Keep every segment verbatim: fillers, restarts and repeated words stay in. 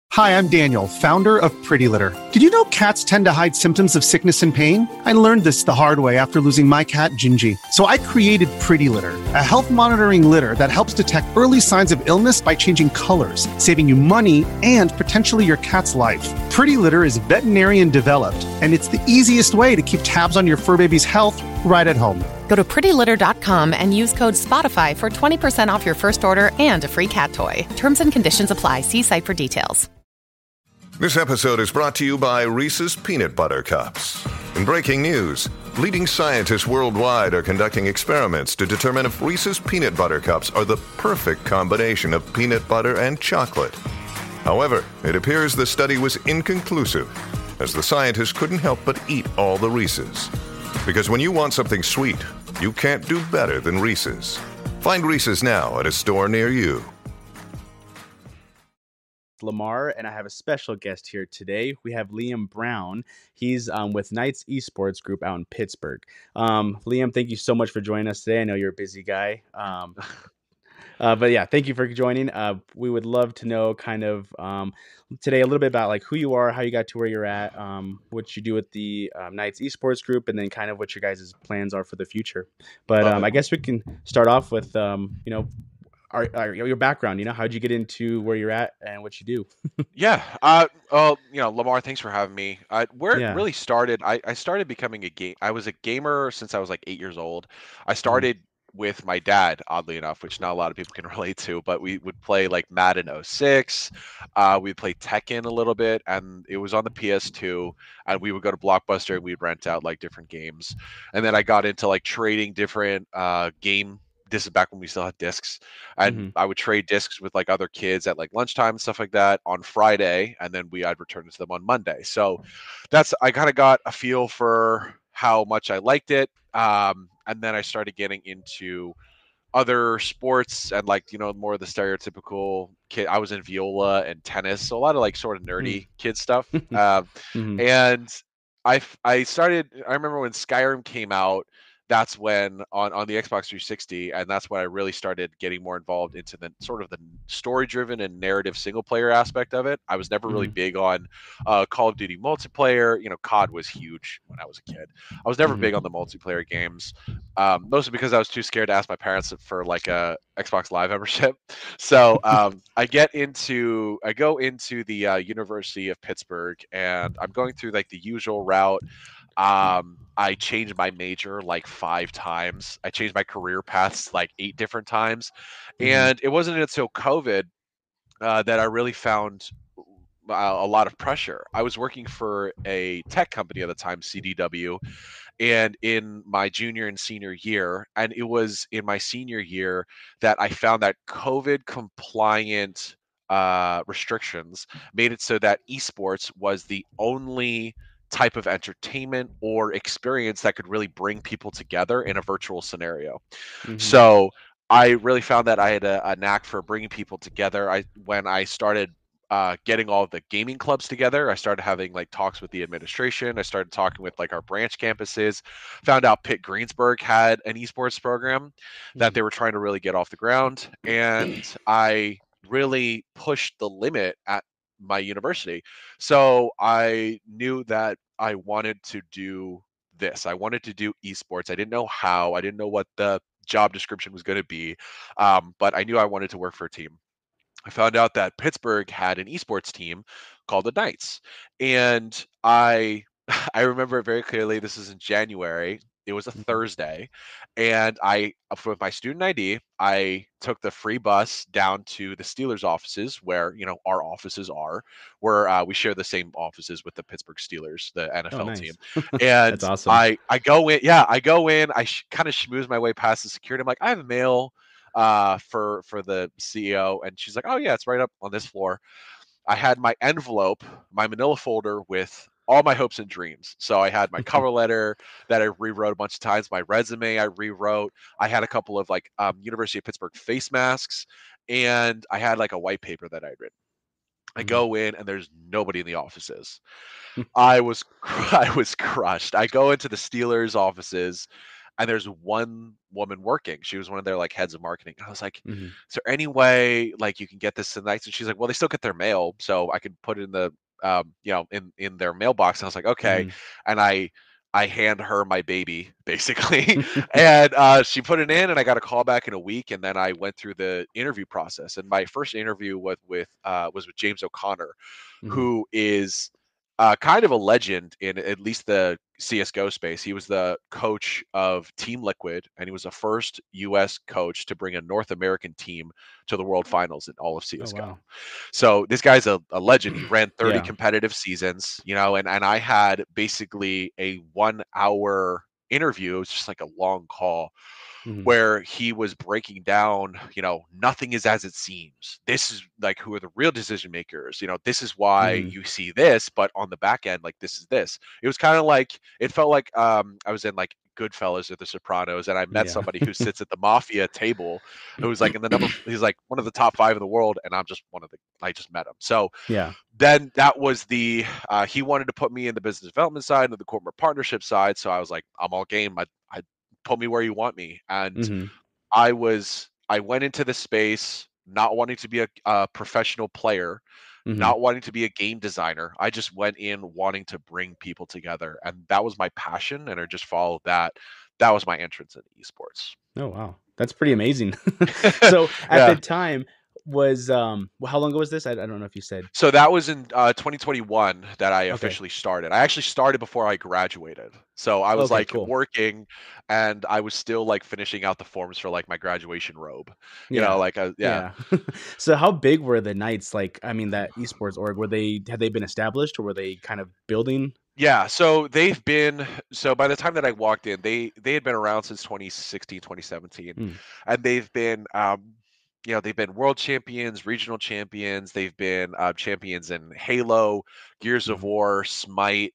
Hi, I'm Daniel, founder of Pretty Litter. Did you know cats tend to hide symptoms of sickness and pain? I learned this the hard way after losing my cat, Gingy. So I created Pretty Litter, a health monitoring litter that helps detect early signs of illness by changing colors, saving you money and potentially your cat's life. Pretty Litter is veterinarian developed, and it's the easiest way to keep tabs on your fur baby's health right at home. Go to pretty litter dot com and use code SPOTIFY for twenty percent off your first order and a free cat toy. Terms and conditions apply. See site for details. This episode is brought to you by Reese's Peanut Butter Cups. In breaking news, leading scientists worldwide are conducting experiments to determine if Reese's Peanut Butter Cups are the perfect combination of peanut butter and chocolate. However, it appears the study was inconclusive, as the scientists couldn't help but eat all the Reese's. Because when you want something sweet, you can't do better than Reese's. Find Reese's now at a store near you. Lamar, and I have a special guest here today. We have Liam Brown. He's um, with Knights Esports Group out in Pittsburgh. Um, Liam, thank you so much for joining us today. I know you're a busy guy. Um, uh, but yeah, thank you for joining. Uh, we would love to know kind of um, today a little bit about like who you are, how you got to where you're at, um, what you do with the um, Knights Esports Group, and then kind of what your guys' plans are for the future. But um, I guess we can start off with, um, you know, Our, our, your background, you know, how'd you get into where you're at and what you do? yeah. Uh, well, you know, Lamar, thanks for having me. Uh, where Yeah. it really started, I, I started becoming a game. I was a gamer since I was like eight years old. I Mm-hmm. started with my dad, oddly enough, which not a lot of people can relate to, but we would play like Madden oh six. Uh, we'd play Tekken a little bit, and it was on the P S two, and we would go to Blockbuster and we'd rent out like different games. And then I got into like trading different uh, game this is back when we still had discs, and Mhm. I would trade discs with like other kids at like lunchtime and stuff like that on Friday, and then we I'd return it to them on Monday. So that's I kind of got a feel for how much I liked it, um, and then I started getting into other sports and like you know more of the stereotypical kid. I was in viola and tennis, so a lot of like sort of nerdy kid stuff. Um, Mhm. and I f- I started. I remember when Skyrim came out. That's when on, on the Xbox three sixty, and that's when I really started getting more involved into the sort of the story-driven and narrative single-player aspect of it. I was never really Mhm. big on uh, Call of Duty multiplayer. You know, C O D was huge when I was a kid. I was never Mhm. big on the multiplayer games, um, mostly because I was too scared to ask my parents for like a Xbox Live membership. So um, I get into I go into the uh, University of Pittsburgh, and I'm going through like the usual route. Um, I changed my major like five times. I changed my career paths like eight different times, Mhm. and it wasn't until COVID uh, that I really found uh, a lot of pressure. I was working for a tech company at the time, C D W, and in my junior and senior year, and it was in my senior year that I found that COVID compliant uh, restrictions made it so that esports was the only type of entertainment or experience that could really bring people together in a virtual scenario. Mhm. So I really found that I had a, a knack for bringing people together. I when I started uh, getting all of the gaming clubs together, I started having like talks with the administration. I started talking with like our branch campuses. Found out Pitt Greensburg had an esports program that Mhm. they were trying to really get off the ground, and I really pushed the limit at my university. So I knew that I wanted to do this. I wanted to do esports. I didn't know how. I didn't know what the job description was going to be, um, but I knew I wanted to work for a team. I found out that Pittsburgh had an esports team called the Knights, and I I remember it very clearly. This is in January. It was a Mhm. Thursday, and I, with my student I D, I took the free bus down to the Steelers offices, where you know our offices are, where uh, we share the same offices with the Pittsburgh Steelers, the Oh, N F L team. nice. And That's awesome. I I go in, yeah, I go in. I sh- kind of schmooze my way past the security. I'm like, I have mail uh for for the C E O, and she's like, oh yeah, it's right up on this floor. I had my envelope, my manila folder with all my hopes and dreams. So I had my cover letter that I rewrote a bunch of times, my resume I rewrote. I had a couple of like um, University of Pittsburgh face masks, and I had like a white paper that I'd written. I Mhm. go in and there's nobody in the offices. I was I was crushed. I go into the Steelers offices, and there's one woman working. She was one of their like heads of marketing. And I was like, Mm-hmm. is there any way like you can get this to Knights? And she's like, well, they still get their mail, so I could put it in the um, you know, in in their mailbox. And I was like, okay. Mm-hmm. And I I hand her my baby basically, and uh, she put it in, and I got a call back in a week, and then I went through the interview process. And my first interview with with uh, was with James O'Connor, Mm-hmm. who is uh, kind of a legend in at least the C S G O space. He was the coach of Team Liquid, and he was the first U S coach to bring a North American team to the World Finals in all of C S G O. Oh, wow. So this guy's a, a legend. He ran thirty Yeah. competitive seasons, you know, and, and I had basically a one hour interview. It was just like a long call Mm-hmm. where he was breaking down, you know, nothing is as it seems. This is like who are the real decision makers. You know, this is why Mm-hmm. you see this, but on the back end, like this is this. It was kind of like it felt like um I was in like Goodfellas or The Sopranos, and I met Yeah. somebody who sits at the mafia table who's like in the number he's like one of the top five in the world, and I'm just one of the I just met him. So Yeah. then that was the uh he wanted to put me in the business development side and the corporate partnership side. So I was like, I'm all game. I I put me where you want me. And Mm-hmm. I was I went into the space not wanting to be a, a professional player, Mm-hmm. not wanting to be a game designer. I just went in wanting to bring people together, and that was my passion, and I just followed that. That was my entrance into esports. Oh, wow. That's pretty amazing. So at Yeah. the time was, um, well, how long ago was this? I, I don't know if you said. So that was in uh, twenty twenty-one that I Okay. officially started. I actually started before I graduated. So I was Okay, like cool. working, and I was still like finishing out the forms for like my graduation robe. You Yeah. know, like uh, yeah. Yeah. So how big were the Knights? Like, I mean, that esports org, were they, had they been established, or were they kind of building? Yeah, so they've been so by the time that I walked in, they they had been around since twenty sixteen, twenty seventeen, Mm. and they've been um you know, they've been world champions, regional champions, they've been uh, champions in Halo, Gears of Mhm. War, Smite.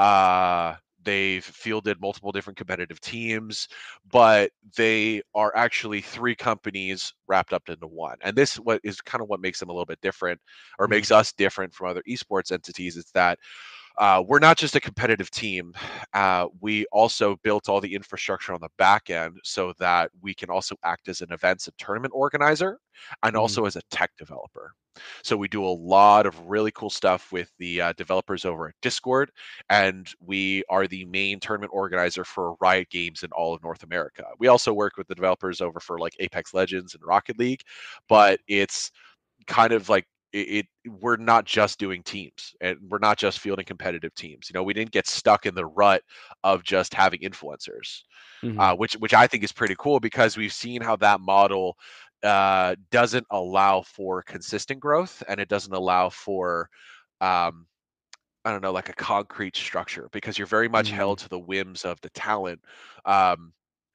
Uh they've fielded multiple different competitive teams, but they are actually three companies wrapped up into one. And this what is kind of what makes them a little bit different, or Mhm. makes us different from other esports entities. Is that uh, we're not just a competitive team. Uh, we also built all the infrastructure on the back end so that we can also act as an events and tournament organizer, and Mhm. also as a tech developer. So we do a lot of really cool stuff with the uh, developers over at Discord, and we are the main tournament organizer for Riot Games in all of North America. We also work with the developers over for like Apex Legends and Rocket League, but it's kind of like it, it we're not just doing teams, and we're not just fielding competitive teams. You know, we didn't get stuck in the rut of just having influencers, Mhm. uh, which which I think is pretty cool, because we've seen how that model uh, doesn't allow for consistent growth, and it doesn't allow for um, I don't know, like a concrete structure, because you're very much Mhm. held to the whims of the talent. Um,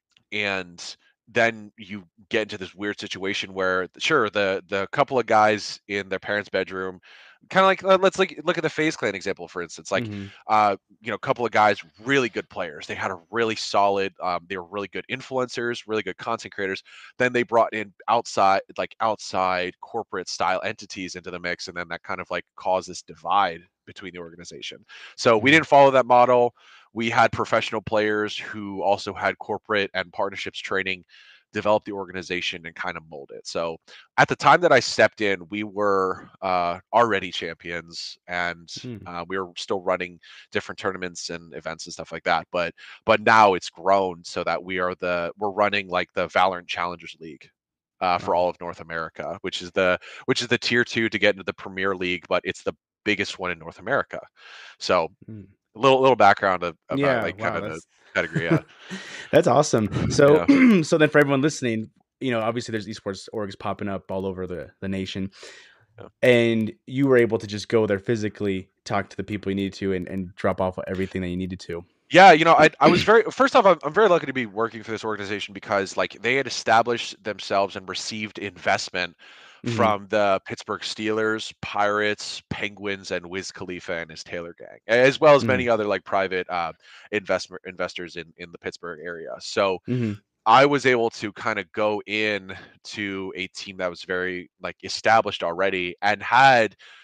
and then you get into this weird situation where sure, the the couple of guys in their parents' bedroom, kind of like uh, let's like look at the FaZe Clan example, for instance. Like Mhm. uh you know, a couple of guys, really good players, they had a really solid um they were really good influencers, really good content creators. Then they brought in outside like outside corporate style entities into the mix, and then that kind of like caused this divide between the organization. So we Mhm. didn't follow that model. We had professional players who also had corporate and partnerships training develop the organization and kind of mold it. So at the time that I stepped in, we were uh, already champions, and Mm. uh, we were still running different tournaments and events and stuff like that. But but now it's grown so that we are the we're running like the Valorant Challengers League. Uh, for Wow. all of North America, which is the which is the tier two to get into the Premier League, but it's the biggest one in North America. So Mm. a little little background of, about Yeah. like kind Wow. of the That's pedigree. Yeah. that's awesome. So, Yeah. so then for everyone listening, you know, obviously there's esports orgs popping up all over the, the nation, Yeah. and you were able to just go there physically, talk to the people you needed to, and, and drop off everything that you needed to. Yeah, you know, I I was very first off, I'm, I'm very lucky to be working for this organization, because like they had established themselves and received investment Mhm. from the Pittsburgh Steelers, Pirates, Penguins, and Wiz Khalifa and his Taylor gang, as well as Mhm. many other like private uh, investment investors in in the Pittsburgh area. So Mhm. I was able to kind of go in to a team that was very like established already and had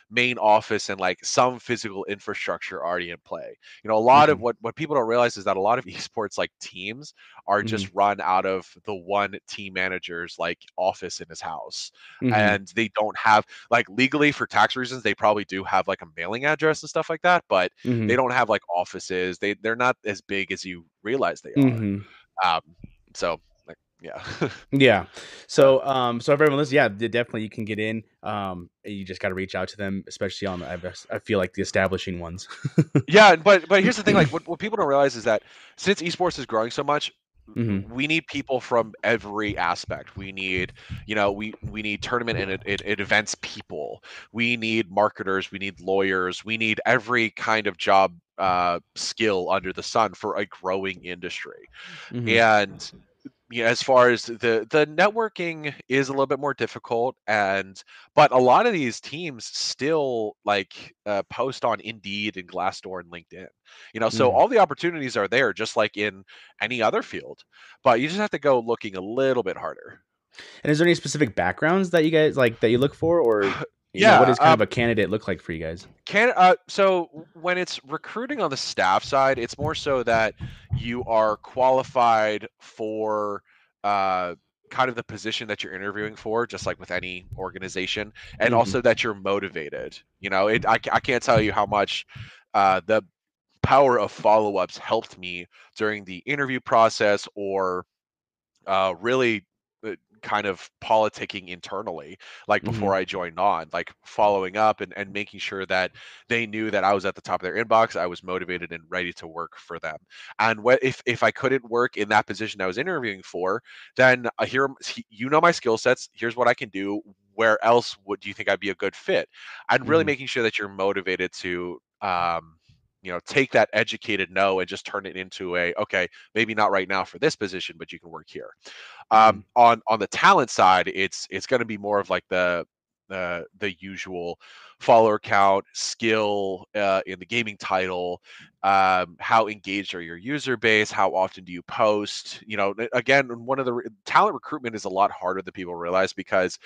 main office and like some physical infrastructure already in play. You know, a lot Mhm. of what what people don't realize is that a lot of esports like teams are just Mhm. run out of the one team manager's like office in his house, Mhm. and they don't have like legally for tax reasons they probably do have like a mailing address and stuff like that, but they Mhm. don't have like offices. They they're not as big as you realize they are. Mhm. Um, so like yeah. Yeah. Yeah. So, um, so if everyone listens, yeah, de- definitely you can get in. Um, you just got to reach out to them, especially on the, I guess- I feel like the establishing ones. Yeah, but but here's the thing, like what, what people don't realize is that since esports is growing so much, Hmm. we need people from every aspect. We need, you know, we we need tournament and it, it, it events people. We need marketers, we need lawyers, we need every kind of job uh skill under the sun for a growing industry. Hmm. And yeah, as far as the the networking is a little bit more difficult, and but a lot of these teams still like uh, post on Indeed and Glassdoor and LinkedIn. You know, so Hmm. all the opportunities are there, just like in any other field. But you just have to go looking a little bit harder. And is there any specific backgrounds that you guys like that you look for, or you know, what Yeah, does kind of um, a candidate look like for you guys? Can uh, so when it's recruiting on the staff side, it's more so that you are qualified for uh, kind of the position that you're interviewing for, just like with any organization, and Hmm. also that you're motivated. You know, it, I, I can't tell you how much uh, the power of follow-ups helped me during the interview process, or uh, really uh, kind of politicking internally, like before Hmm. I joined on, like following up and, and making sure that they knew that I was at the top of their inbox. I was motivated and ready to work for them. And what if, if I couldn't work in that position I was interviewing for, then uh, here, you know, my skill sets, here's what I can do. Where else would you think I'd be a good fit? And really Hmm. making sure that you're motivated to, um, you know, take that educated no and just turn it into a, okay, maybe not right now for this position, but you can work here. Hmm. Um, on on the talent side, it's it's going to be more of like the the the usual follower count, skill uh, in the gaming title, um, how engaged are your user base, how often do you post? You know, again, one of the re- talent recruitment is a lot harder than people realize, because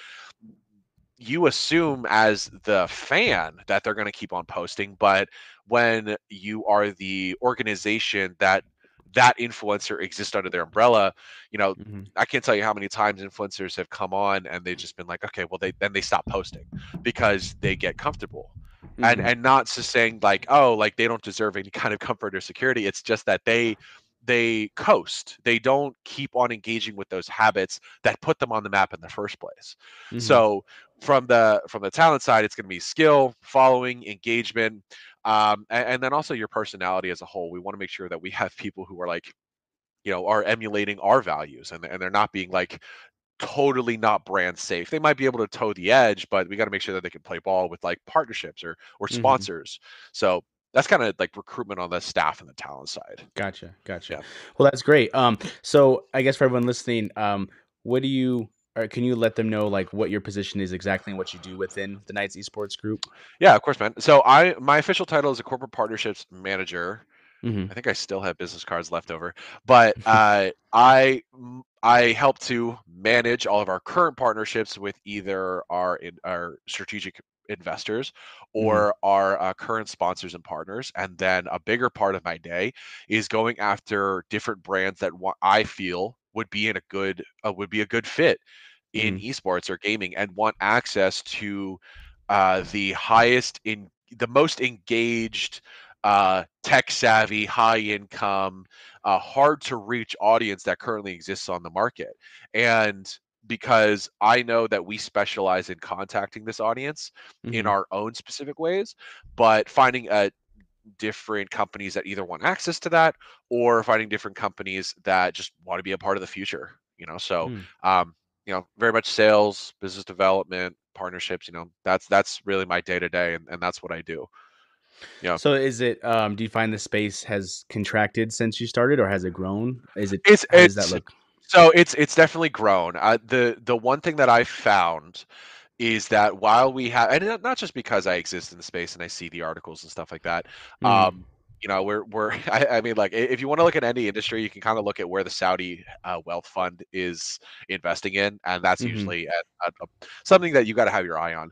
you assume as the fan that they're going to keep on posting, but when you are the organization that that influencer exists under their umbrella, you know, Hmm. I can't tell you how many times influencers have come on and they've just been like, okay, well, they then they stop posting because they get comfortable. And Hmm. and not just saying like, oh, like they don't deserve any kind of comfort or security. It's just that they they coast. They don't keep on engaging with those habits that put them on the map in the first place. Hmm. So from the from the talent side, it's going to be skill, following, engagement, um, and, and then also your personality as a whole. We want to make sure that we have people who are like, you know, are emulating our values, and and they're not being like totally not brand safe. They might be able to toe the edge, but we got to make sure that they can play ball with like partnerships or or Hmm. sponsors. So that's kind of like recruitment on the staff and the talent side. Gotcha, gotcha. Yeah. Well, that's great. Um, so I guess for everyone listening, um, what do you, or can you let them know like what your position is exactly and what you do within the Knights Esports Group? Yeah, of course, man. So I my official title is a corporate partnerships manager. Hmm. I think I still have business cards left over, but uh, I m- I help to manage all of our current partnerships with either our in, our strategic investors Hmm. or our uh, current sponsors and partners. And then a bigger part of my day is going after different brands that wa- I feel would be in a good uh, would be a good fit in Hmm. esports or gaming and want access to uh, the highest in the most engaged, uh, tech savvy, high income, uh, hard to reach audience that currently exists on the market. And because I know that we specialize in contacting this audience in Hmm. our own specific ways, but finding a different companies that either want access to that or finding different companies that just want to be a part of the future, you know. So Hmm. um you know, very much sales, business development, partnerships, you know, that's that's really my day to day, and and that's what I do. Yeah. So is it, um, do you find the space has contracted since you started or has it grown? Is it, It's how does that it's look? so it's it's definitely grown. Uh, the the one thing that I found is that while we have, and not not just because I exist in the space and I see the articles and stuff like that, Hmm. um, you know, we're we're I, I mean, like i- if you want to look at any industry, you can kind of look at where the Saudi uh, wealth fund is investing in, and that's Hmm. usually at, at a, something that you got to have your eye on.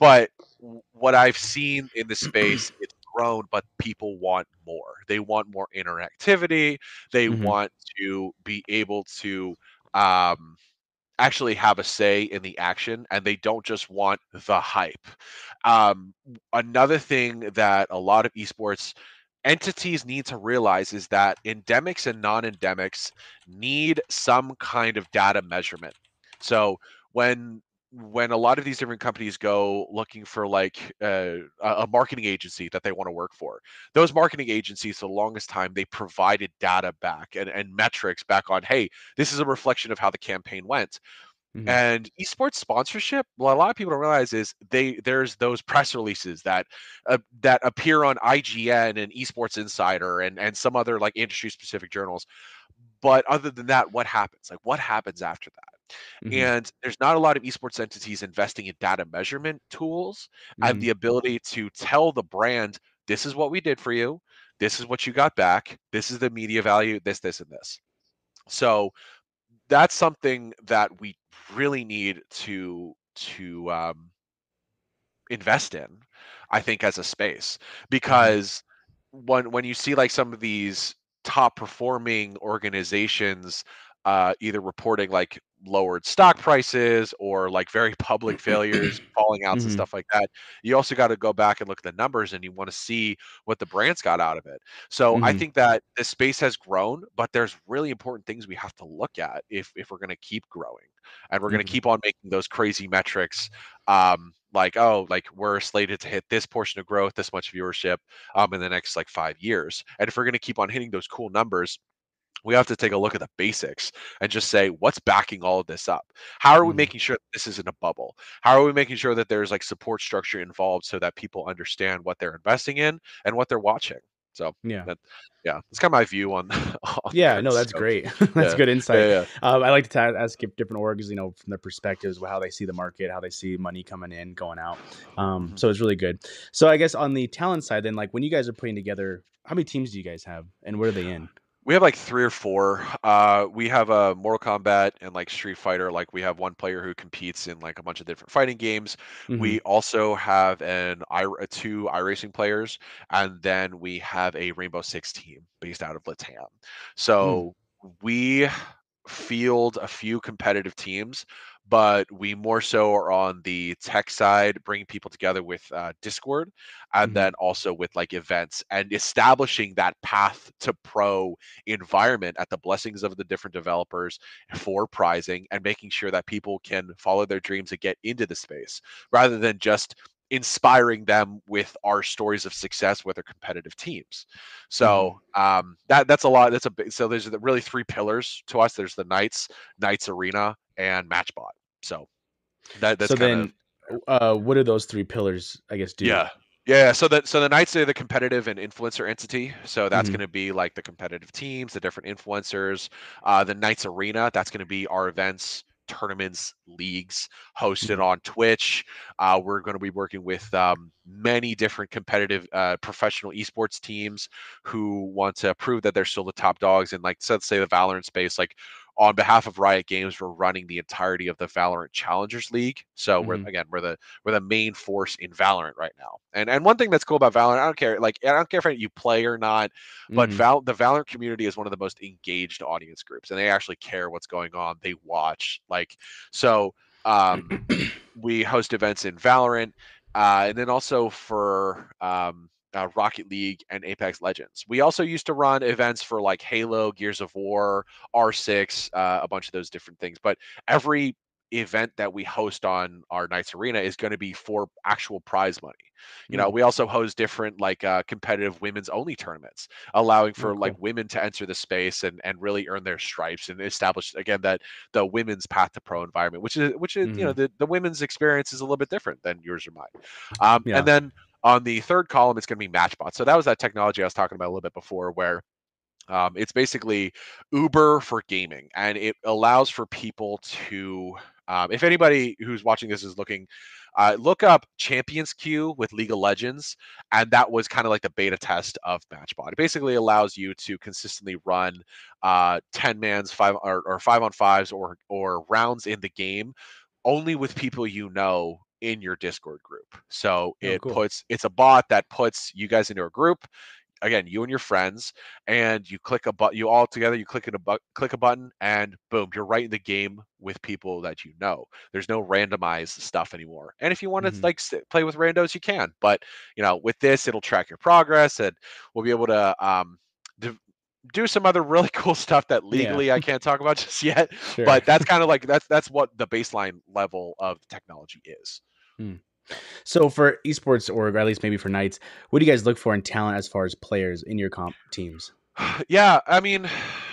but what I've seen in the space, it's grown, but people want more. They want more interactivity. They Mm-hmm. want to be able to um, actually have a say in the action, and they don't just want the hype. Um, another thing that a lot of esports entities need to realize is that endemics and non-endemics need some kind of data measurement. So when when a lot of these different companies go looking for like uh, a a marketing agency that they want to work for, those marketing agencies for the longest time they provided data back and, and metrics back on, hey, this is a reflection of how the campaign went. Mm-hmm. And esports sponsorship, what a lot of people don't realize is they there's those press releases that uh, that appear on I G N and Esports Insider and and some other like industry specific journals. But other than that, what happens? Like what happens after that? Mm-hmm. And there's not a lot of esports entities investing in data measurement tools and Mm-hmm. the ability to tell the brand, this is what we did for you, this is what you got back, this is the media value, this, this, and this. So that's something that we really need to to um, invest in, I think, as a space, Mm-hmm. because when when you see like some of these top performing organizations uh, either reporting like lowered stock prices or like very public failures, falling outs and Mm-hmm. stuff like that, you also got to go back and look at the numbers and you want to see what the brands got out of it. So I Mm-hmm. think that this space has grown, but there's really important things we have to look at if if we're going to keep growing and we're going to Mm-hmm. keep on making those crazy metrics, um like, oh, like we're slated to hit this portion of growth, this much viewership um in the next like five years. And if we're going to keep on hitting those cool numbers, we have to take a look at the basics and just say, what's backing all of this up? How are we Mm-hmm. making sure that this isn't a bubble? How are we making sure that there's like support structure involved so that people understand what they're investing in and what they're watching? So Yeah. that, yeah, it's kind of my view on on the Yeah, current no, that's scope. great. That's Yeah, good yeah, insight. yeah. Um, I like to ta- ask if different orgs, you know, from their perspectives, how they see the market, how they see money coming in, going out. Um, Mhm. so it's really good. So I guess on the talent side, then, like when you guys are putting together, how many teams do you guys have, and where are they in? We have like three or four. Uh, we have a Mortal Kombat and like Street Fighter. Like we have one player who competes in like a bunch of different fighting games. Mm-hmm. We also have an I uh, two iRacing players, and then we have a Rainbow Six team based out of Latam. Mm. So we field a few competitive teams, but we more so are on the tech side, bringing people together with uh, Discord, and Mm-hmm. then also with like events and establishing that path to pro environment at the blessings of the different developers for prizing and making sure that people can follow their dreams and get into the space rather than just inspiring them with our stories of success with our competitive teams. Mm-hmm. So um, that that's a lot. That's a big. So there's the really three pillars to us. There's the Knights, Knights Arena, and Matchbot. So that that's So kind of then, uh, what do those three pillars, I guess, do? yeah. Yeah, so that so the Knights are the competitive and influencer entity. So that's Mm-hmm. going to be like the competitive teams, the different influencers. Uh, the Knights Arena, that's going to be our events, tournaments, leagues hosted Mm-hmm. on Twitch. Uh, we're going to be working with um, many different competitive uh, professional esports teams who want to prove that they're still the top dogs. And like, so let's say the Valorant space, like on behalf of Riot Games, we're running the entirety of the Valorant Challengers League. So we're Mm-hmm. again, we're the we're the main force in Valorant right now. And and one thing that's cool about Valorant, I don't care, like I don't care if you play or not, but Mm-hmm. Val the Valorant community is one of the most engaged audience groups, and they actually care what's going on. They watch, like so. Um, we host events in Valorant, uh, and then also for um, uh, Rocket League and Apex Legends. We also used to run events for like Halo, Gears of War, R six, uh, a bunch of those different things. But every event that we host on our Knights Arena is going to be for actual prize money. You know, Mm. we also host different like uh, competitive women's only tournaments, allowing Oh, for like cool. women to enter the space and and really earn their stripes and establish again that the women's path to pro environment, which is which is you Mm-hmm. know the the women's experience is a little bit different than yours or mine. Um, and Yeah. then on the third column, it's going to be Matchbot. So that was that technology I was talking about a little bit before, where um, it's basically Uber for gaming, and it allows for people to. Um, if anybody who's watching this is looking, uh, look up Champions Queue with League of Legends, and that was kind of like the beta test of Matchbot. It basically allows you to consistently run uh, ten mans, five or, or five on fives, or or rounds in the game, only with people you know in your Discord group. So Oh, it cool. puts it's a bot that puts you guys into a group. Again, you and your friends, and you click a button. You all together, you click a bu- click a button, and boom, you're right in the game with people that you know. There's no randomized stuff anymore. And if you want to Mhm. like sit, play with randos, you can. But you know, with this, it'll track your progress, and we'll be able to um, d- do some other really cool stuff that Yeah, legally I can't talk about just yet. sure. But that's kind of like that's that's what the baseline level of technology is. Hmm. So for esports, or at least maybe for Knights, what do you guys look for in talent as far as players in your comp teams? Yeah, I mean,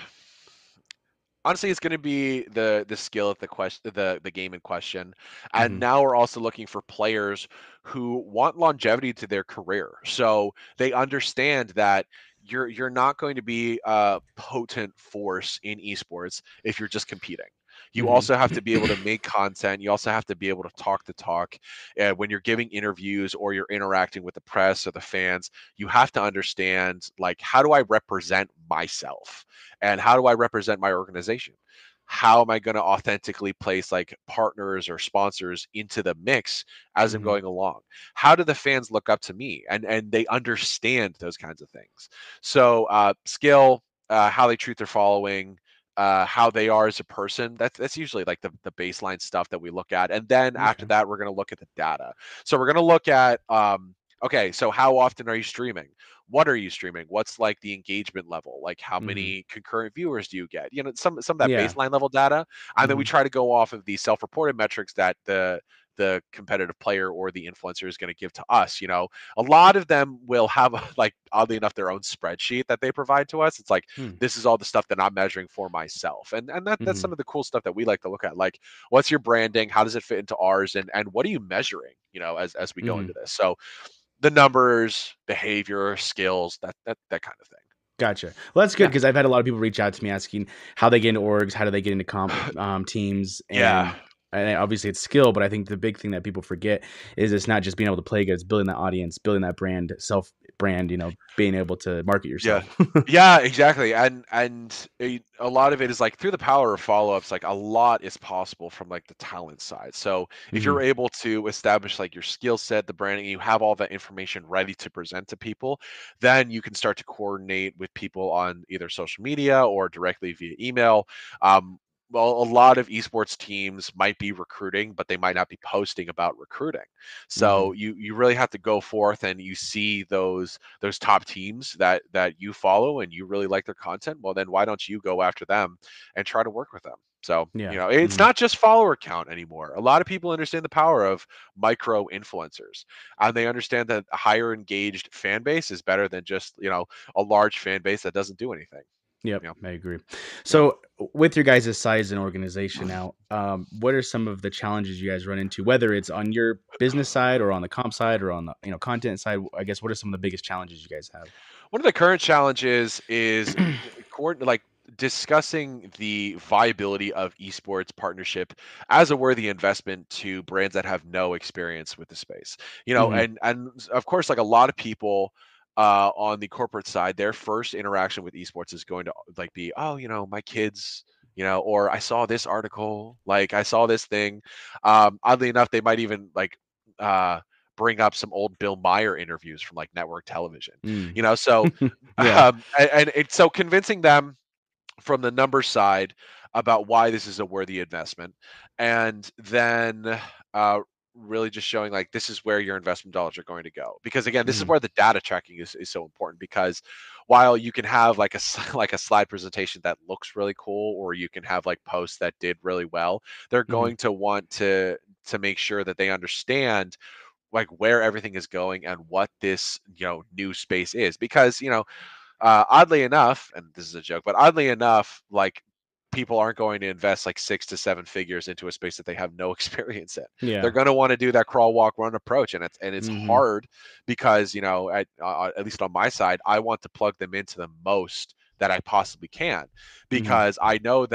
honestly, it's going to be the the skill of the question, the the game in question, and Hmm. now we're also looking for players who want longevity to their career, so they understand that you're you're not going to be a potent force in esports if you're just competing. You Hmm. also have to be able to make content. You also have to be able to talk the talk. Uh, when you're giving interviews or you're interacting with the press or the fans, you have to understand, like, how do I represent myself? And how do I represent my organization? How am I going to authentically place like partners or sponsors into the mix as I'm Hmm. going along? How do the fans look up to me, and and they understand those kinds of things? So uh, skill, uh, how they treat their following, uh, how they are as a person. That's that's usually like the the baseline stuff that we look at, and then after Okay. that, we're going to look at the data. So we're going to look at um, okay, so how often are you streaming? What are you streaming? What's like the engagement level? Like how Hmm. many concurrent viewers do you get? You know, some some of that Yeah. baseline level data, and then we Hmm. try to go off of the self-reported metrics that the the competitive player or the influencer is going to give to us. You know, a lot of them will have like oddly enough their own spreadsheet that they provide to us. It's like Hmm. this is all the stuff that I'm measuring for myself, and and that that's Hmm. some of the cool stuff that we like to look at. Like, what's your branding? How does it fit into ours? And and what are you measuring? You know, as as we go Hmm. into this. So the numbers, behavior, skills, that that that kind of thing. Gotcha. Well, that's good Yeah. because I've had a lot of people reach out to me asking how they get into orgs, how do they get into comp um, teams, Yeah. and and obviously it's skill, but I think the big thing that people forget is it's not just being able to play good; it's building that audience, building that brand, self brand. You know, being able to market Yeah. yourself. Yeah, exactly. And and a, a lot of it is like through the power of follow-ups, like a lot is possible from like the talent side. So if Hmm. you're able to establish like your skill set, the branding, you have all that information ready to present to people, then you can start to coordinate with people on either social media or directly via email. Um, well, a lot of esports teams might be recruiting, but they might not be posting about recruiting. Hmm. So you you really have to go forth and you see those those top teams that that you follow and you really like their content. Well, then why don't you go after them and try to work with them? So, you Yeah. know, it's Hmm. not just follower count anymore. A lot of people understand the power of micro influencers, and they understand that a higher engaged fan base is better than just, you know, a large fan base that doesn't do anything. Yep, You know, I agree. yeah. So, with your guys' size and organization now, um, what are some of the challenges you guys run into, whether it's on your business side or on the comp side or on the you know content side? I guess what are some of the biggest challenges you guys have? One of the current challenges is coord- like discussing the viability of esports partnership as a worthy investment to brands that have no experience with the space. You know, Hmm. and and of course, like a lot of people uh, on the corporate side, their first interaction with esports is going to like be, oh, you know, my kids. You know, or I saw this article, like I saw this thing. Um, oddly enough, they might even like uh, bring up some old Bill Meyer interviews from like network television. Mm. You know, so Yeah. um, and, and it's so convincing them from the number side about why this is a worthy investment, and then uh, really just showing like this is where your investment dollars are going to go. Because again, this is Hmm. where the data tracking is, is so important. Because while you can have like a s- like a slide presentation that looks really cool, or you can have like posts that did really well, they're Hmm. going to want to to make sure that they understand like where everything is going and what this you know new space is. Because you know uh, oddly enough, and this is a joke, but oddly enough, like people aren't going to invest like six to seven figures into a space that they have no experience in. They're Yeah. going to want to do that crawl, walk, run approach, and it's and it's Hmm. hard because you know at uh, at least on my side, I want to plug them into the most that I possibly can, Hmm. because I know that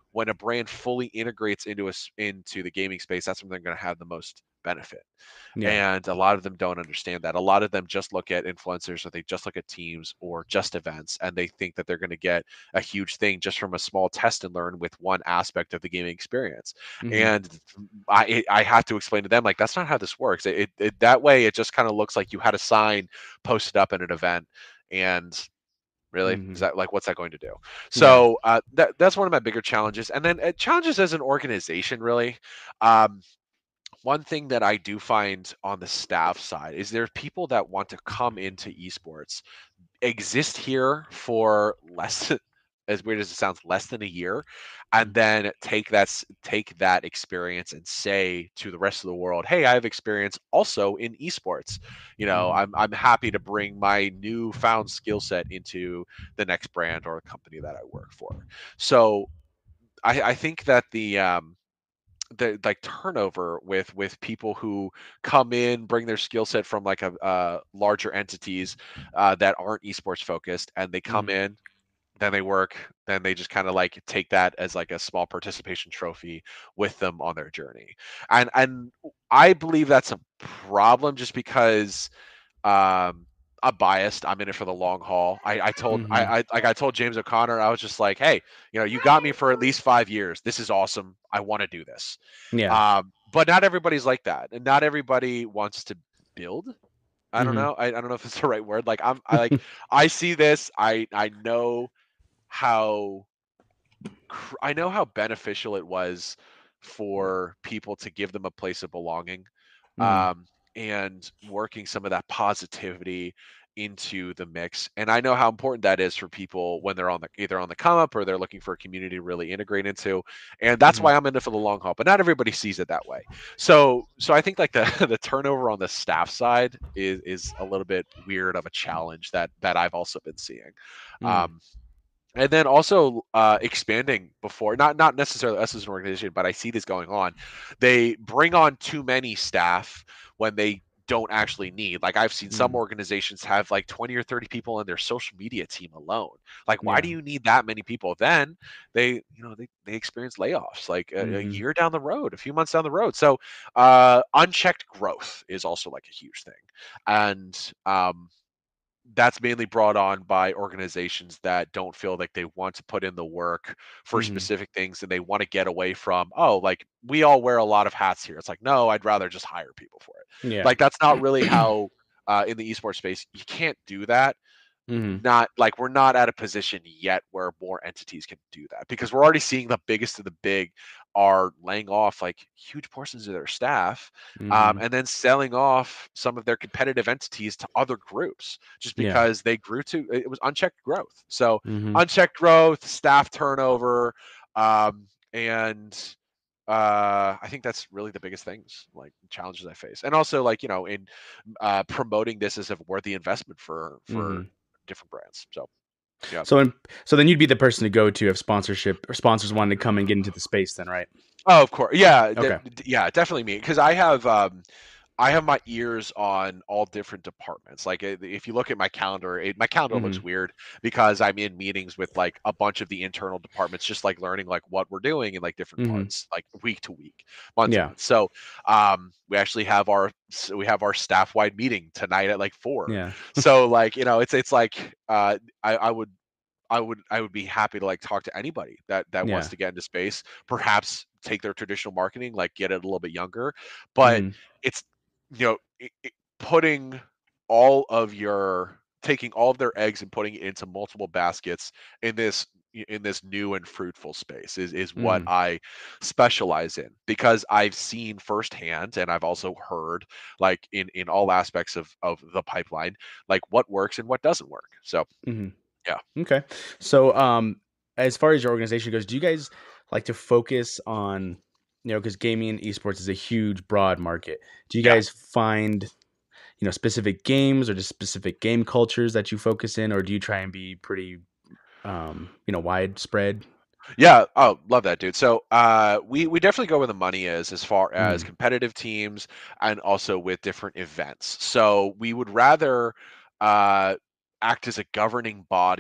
when a brand fully integrates into a into the gaming space, that's when they're going to have the most benefit. Yeah. And a lot of them don't understand that. A lot of them just look at influencers, or they just look at teams or just events, and they think that they're going to get a huge thing just from a small test and learn with one aspect of the gaming experience. Mm-hmm. And I I have to explain to them, like, that's not how this works. It, it, it that way it just kind of looks like you had a sign posted up at an event, and really, mm-hmm. is that like, what's that going to do? So yeah. uh, that that's one of my bigger challenges. And then uh, challenges as an organization, really. Um, One thing that I do find on the staff side is there are people that want to come into esports, exist here for less than, as weird as it sounds, less than a year, and then take that take that experience and say to the rest of the world, "Hey, I have experience also in esports. You know, mm-hmm. I'm I'm happy to bring my newfound skill set into the next brand or company that I work for." So, I, I think that the um, the like turnover with with people who come in, bring their skill set from like a uh, larger entities uh, that aren't esports focused, and they come mm-hmm. in, then they work, then they just kind of like take that as like a small participation trophy with them on their journey. And and I believe that's a problem, just because um I'm biased. I'm in it for the long haul. I, I told mm-hmm. I, I like I told James O'Connor, I was just like, hey, you know, you got me for at least five years. This is awesome. I want to do this. Yeah. Um, but not everybody's like that, and not everybody wants to build. I don't mm-hmm. know. I, I don't know if it's the right word. Like I'm I like I see this. I I know how I know how beneficial it was for people to give them a place of belonging. Mm. Um and working some of that positivity into the mix. And I know how important that is for people when they're on the either on the come up, or they're looking for a community to really integrate into. And that's mm-hmm. why I'm in it for the long haul. But not everybody sees it that way. So so I think like the the turnover on the staff side is is a little bit weird of a challenge that that I've also been seeing. Mm. Um And then also uh, expanding before, not not necessarily us as an organization, but I see this going on. They bring on too many staff when they don't actually need. Like I've seen some mm. organizations have like twenty or thirty people in their social media team alone. Like, why yeah. do you need that many people? Then they, you know, they, they experience layoffs like a, mm-hmm. a year down the road, a few months down the road. So uh, unchecked growth is also like a huge thing. And um, that's mainly brought on by organizations that don't feel like they want to put in the work for mm-hmm. specific things, and they want to get away from, oh, like we all wear a lot of hats here. It's like, no, I'd rather just hire people for it. Yeah. Like that's not really how uh, in the esports space, you can't do that. Mm-hmm. Not like we're not at a position yet where more entities can do that, because we're already seeing the biggest of the big are laying off like huge portions of their staff, mm-hmm. um, and then selling off some of their competitive entities to other groups just because yeah. they grew to it was unchecked growth. So mm-hmm. unchecked growth, staff turnover, um, and uh, I think that's really the biggest things, like challenges I face. And also like, you know, in uh, promoting this as a worthy investment for for mm-hmm. different brands. So yeah. So in, so then you'd be the person to go to if sponsorship or sponsors wanted to come and get into the space then, right? Oh, of course. Yeah. Okay. D- yeah, definitely me. Cause I have, um, I have my ears on all different departments. Like if you look at my calendar, it, my calendar mm-hmm. looks weird because I'm in meetings with like a bunch of the internal departments, just like learning like what we're doing in like different mm-hmm. parts, like week to week, month yeah. to month. So um, we actually have our we have our staff wide meeting tonight at like four. Yeah. So like, you know, it's it's like uh, I, I would I would I would be happy to like talk to anybody that that yeah. wants to get into space, perhaps take their traditional marketing, like get it a little bit younger, but mm. it's you know, it, it, putting all of your, taking all of their eggs and putting it into multiple baskets in this, in this new and fruitful space is, is mm. what I specialize in, because I've seen firsthand, and I've also heard like in, in all aspects of, of the pipeline, like what works and what doesn't work. So, mm-hmm. yeah. Okay. So, um, as far as your organization goes, do you guys like to focus on, you know, because gaming and esports is a huge, broad market. Do you yeah. guys find, you know, specific games or just specific game cultures that you focus in, or do you try and be pretty, um, you know, widespread? Yeah. Oh, love that, dude. So uh, we, we definitely go where the money is as far as mm. competitive teams and also with different events. So we would rather uh, act as a governing body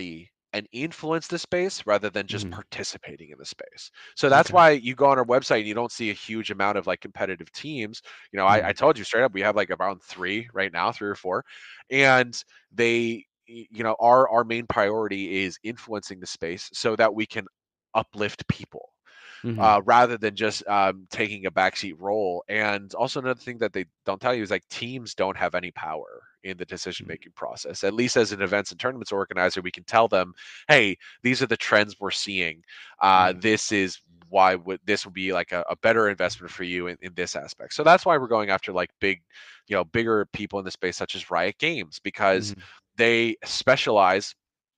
and influence the space rather than just Mhm. participating in the space. So that's Okay. why you go on our website and you don't see a huge amount of like competitive teams. You know, I, I Mhm. told you straight up, we have like around three right now, three or four, and they, y- you know, our our main priority is influencing the space so that we can uplift people Mhm. uh, rather than just um, taking a backseat role. And also another thing that they don't tell you is like teams don't have any power in the decision Mhm. making process. At least as an events and tournaments organizer, we can tell them, hey, these are the trends we're seeing. Uh, Mhm. this is why would this would be like a, a better investment for you in, in this aspect. So that's why we're going after like big, you know, bigger people in the space such as Riot Games, because Mhm. they specialize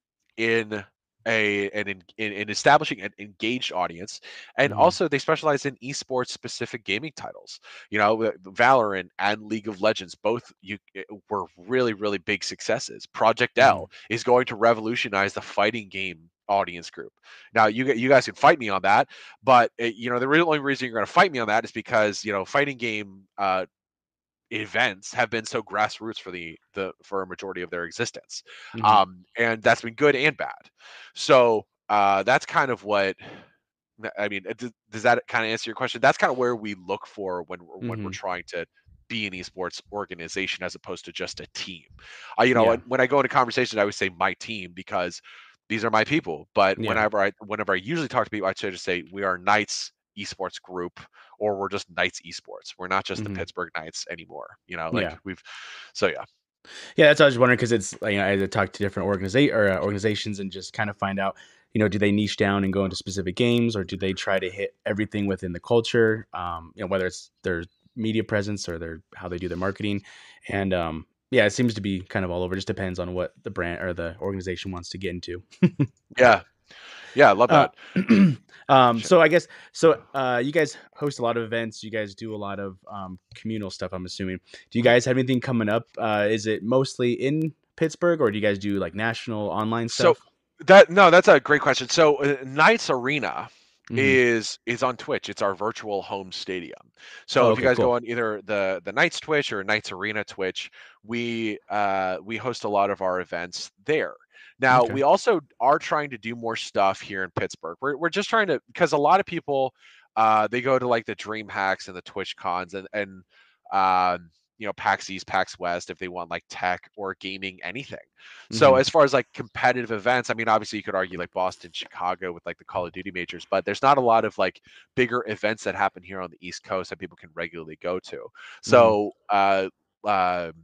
in a an in, in, in establishing an engaged audience, and Mhm. also they specialize in esports specific gaming titles. You know, uh, Valorant and League of Legends both you uh, were really really big successes. Project Mhm. L is going to revolutionize the fighting game audience group. Now you you guys can fight me on that, but uh, you know the real only reason you're going to fight me on that is because you know fighting game uh, events have been so grassroots for the the for a majority of their existence, Mhm. um and that's been good and bad. So uh that's kind of what I mean. uh, does, does that kind of answer your question? That's kind of where we look for when we're when we're Mhm. trying to be an esports organization as opposed to just a team. uh, you know Yeah. when when I go into conversations, I always say my team because these are my people. But Yeah. whenever i whenever I usually talk to people, I try to say we are Knights esports group, or we're just Knights esports. We're not just the Mhm. Pittsburgh Knights anymore, you know, like Yeah. we've so yeah. Yeah, that's what I was wondering because it's like, you know, as I talk to different organiza- or uh, organizations and just kind of find out, you know, do they niche down and go into specific games, or do they try to hit everything within the culture? Um, you know, whether it's their media presence or their how they do their marketing, and um, yeah, it seems to be kind of all over. It just depends on what the brand or the organization wants to get into. Yeah, yeah, I love Uh, that. um, Sure. so I guess so. Uh, you guys host a lot of events. You guys do a lot of um, communal stuff. I'm assuming. Do you Mhm. guys have anything coming up? Uh, is it mostly in Pittsburgh, or do you guys do like national online So stuff? that no, that's a great question. So uh, Knights Arena Hmm. is is on Twitch. It's our virtual home stadium. So Oh, if you okay, guys go cool. on either the the Knights Twitch or Knights Arena Twitch, we uh we host a lot of our events there. Now Okay. we also are trying to do more stuff here in Pittsburgh. We're we're just trying to, because a lot of people uh they go to like the Dream Hacks and the Twitch cons and and um you know PAX East, PAX West if they want like tech or gaming anything. So Hmm. as far as like competitive events, I mean, obviously you could argue like Boston, Chicago with like the Call of Duty majors, but there's not a lot of like bigger events that happen here on the East Coast that people can regularly go to. Hmm. So uh, uh,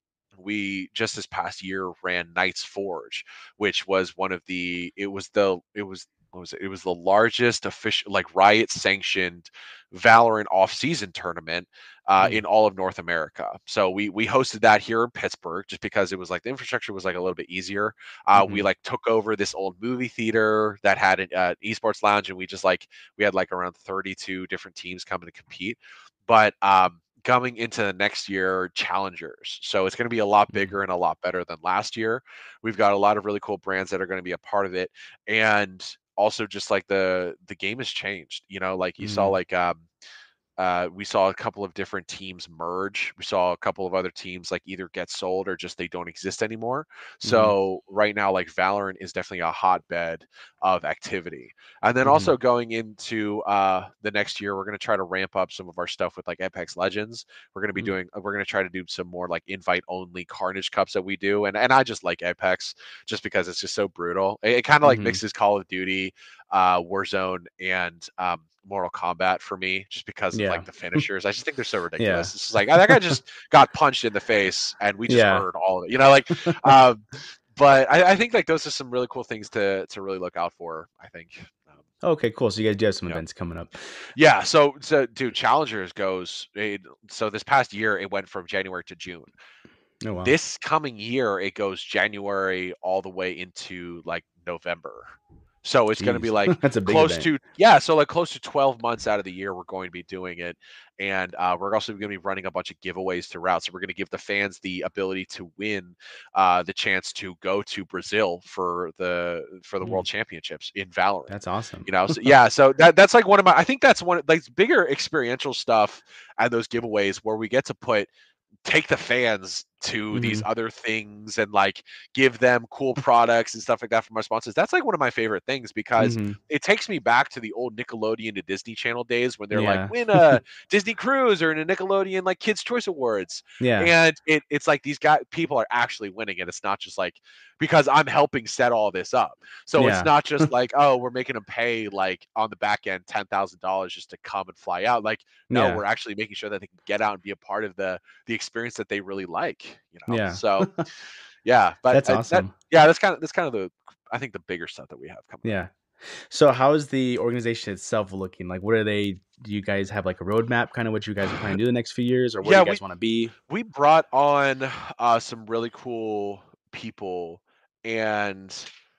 we just this past year ran Knights Forge, which was one of the it was the it was what was it? It was the largest official like Riot sanctioned Valorant off-season tournament uh, Hmm. in all of North America. So we we hosted that here in Pittsburgh just because it was like the infrastructure was like a little bit easier. Uh, we Hmm. like took over this old movie theater that had an uh, esports lounge, and we just like we had like around thirty-two different teams coming to compete. But um, coming into the next year, challengers. So it's going to be a lot Hmm. bigger and a lot better than last year. We've got a lot of really cool brands that are going to be a part of it, and also just like the the game has changed. You know, like you saw Hmm. like um uh, we saw a couple of different teams merge. We saw a couple of other teams like either get sold or just they don't exist anymore. Hmm. So right now, like Valorant is definitely a hotbed of activity. And then Hmm. also going into uh, the next year, we're going to try to ramp up some of our stuff with like Apex Legends. We're going to be Hmm. doing. We're going to try to do some more like invite only Carnage Cups that we do. And and I just like Apex just because it's just so brutal. It, it kind of like Hmm. mixes Call of Duty, uh, Warzone, and um, Mortal Kombat for me, just because of Yeah. like the finishers. I just think they're so Yeah. ridiculous. It's just like, oh, that guy just got punched in the face, and we just Yeah. heard all of it. You know, like, um, but I, I think like those are some really cool things to to really look out for. I think. Um, Okay, cool. So you guys do have some yeah. events coming up. Yeah. So, so dude, Challengers goes. It, so this past year, it went from January to June. Oh wow. This coming year, it goes January all the way into like November. So it's going to be Jeez, like that's a big close event. to, yeah, so like close to twelve months out of the year we're going to be doing it. And uh, we're also going to be running a bunch of giveaways throughout. So we're going to give the fans the ability to win uh, the chance to go to Brazil for the for the Mm, World Championships in Valorant. that's awesome. You know, so yeah, so that that's like one of my, I think that's one like bigger experiential stuff and those giveaways where we get to put take the fans to Mhm. these other things and like give them cool products and stuff like that from our sponsors. That's like one of my favorite things because Mhm. it takes me back to the old Nickelodeon to Disney Channel days when they're like, Yeah. win a Disney cruise or in a Nickelodeon like Kids Choice Awards. Yeah. And it, it's like these guys, people are actually winning it. It's not just like because I'm helping set all this up. So it's Yeah. not just like, oh, we're making them pay like on the back end ten thousand dollars just to come and fly out. Like, no, Yeah. we're actually making sure that they can get out and be a part of the the experience that they really like. You know, Yeah. so yeah, but That's uh, that awesome. yeah, that's kind of that's kind of the I think the bigger stuff that we have coming up. Yeah. So how is the organization itself looking? Like, what are they? Do you guys have like a roadmap, kind of what you guys are planning to do the next few years, or where do Yeah, you we guys want to be? we brought on uh, some really cool people, and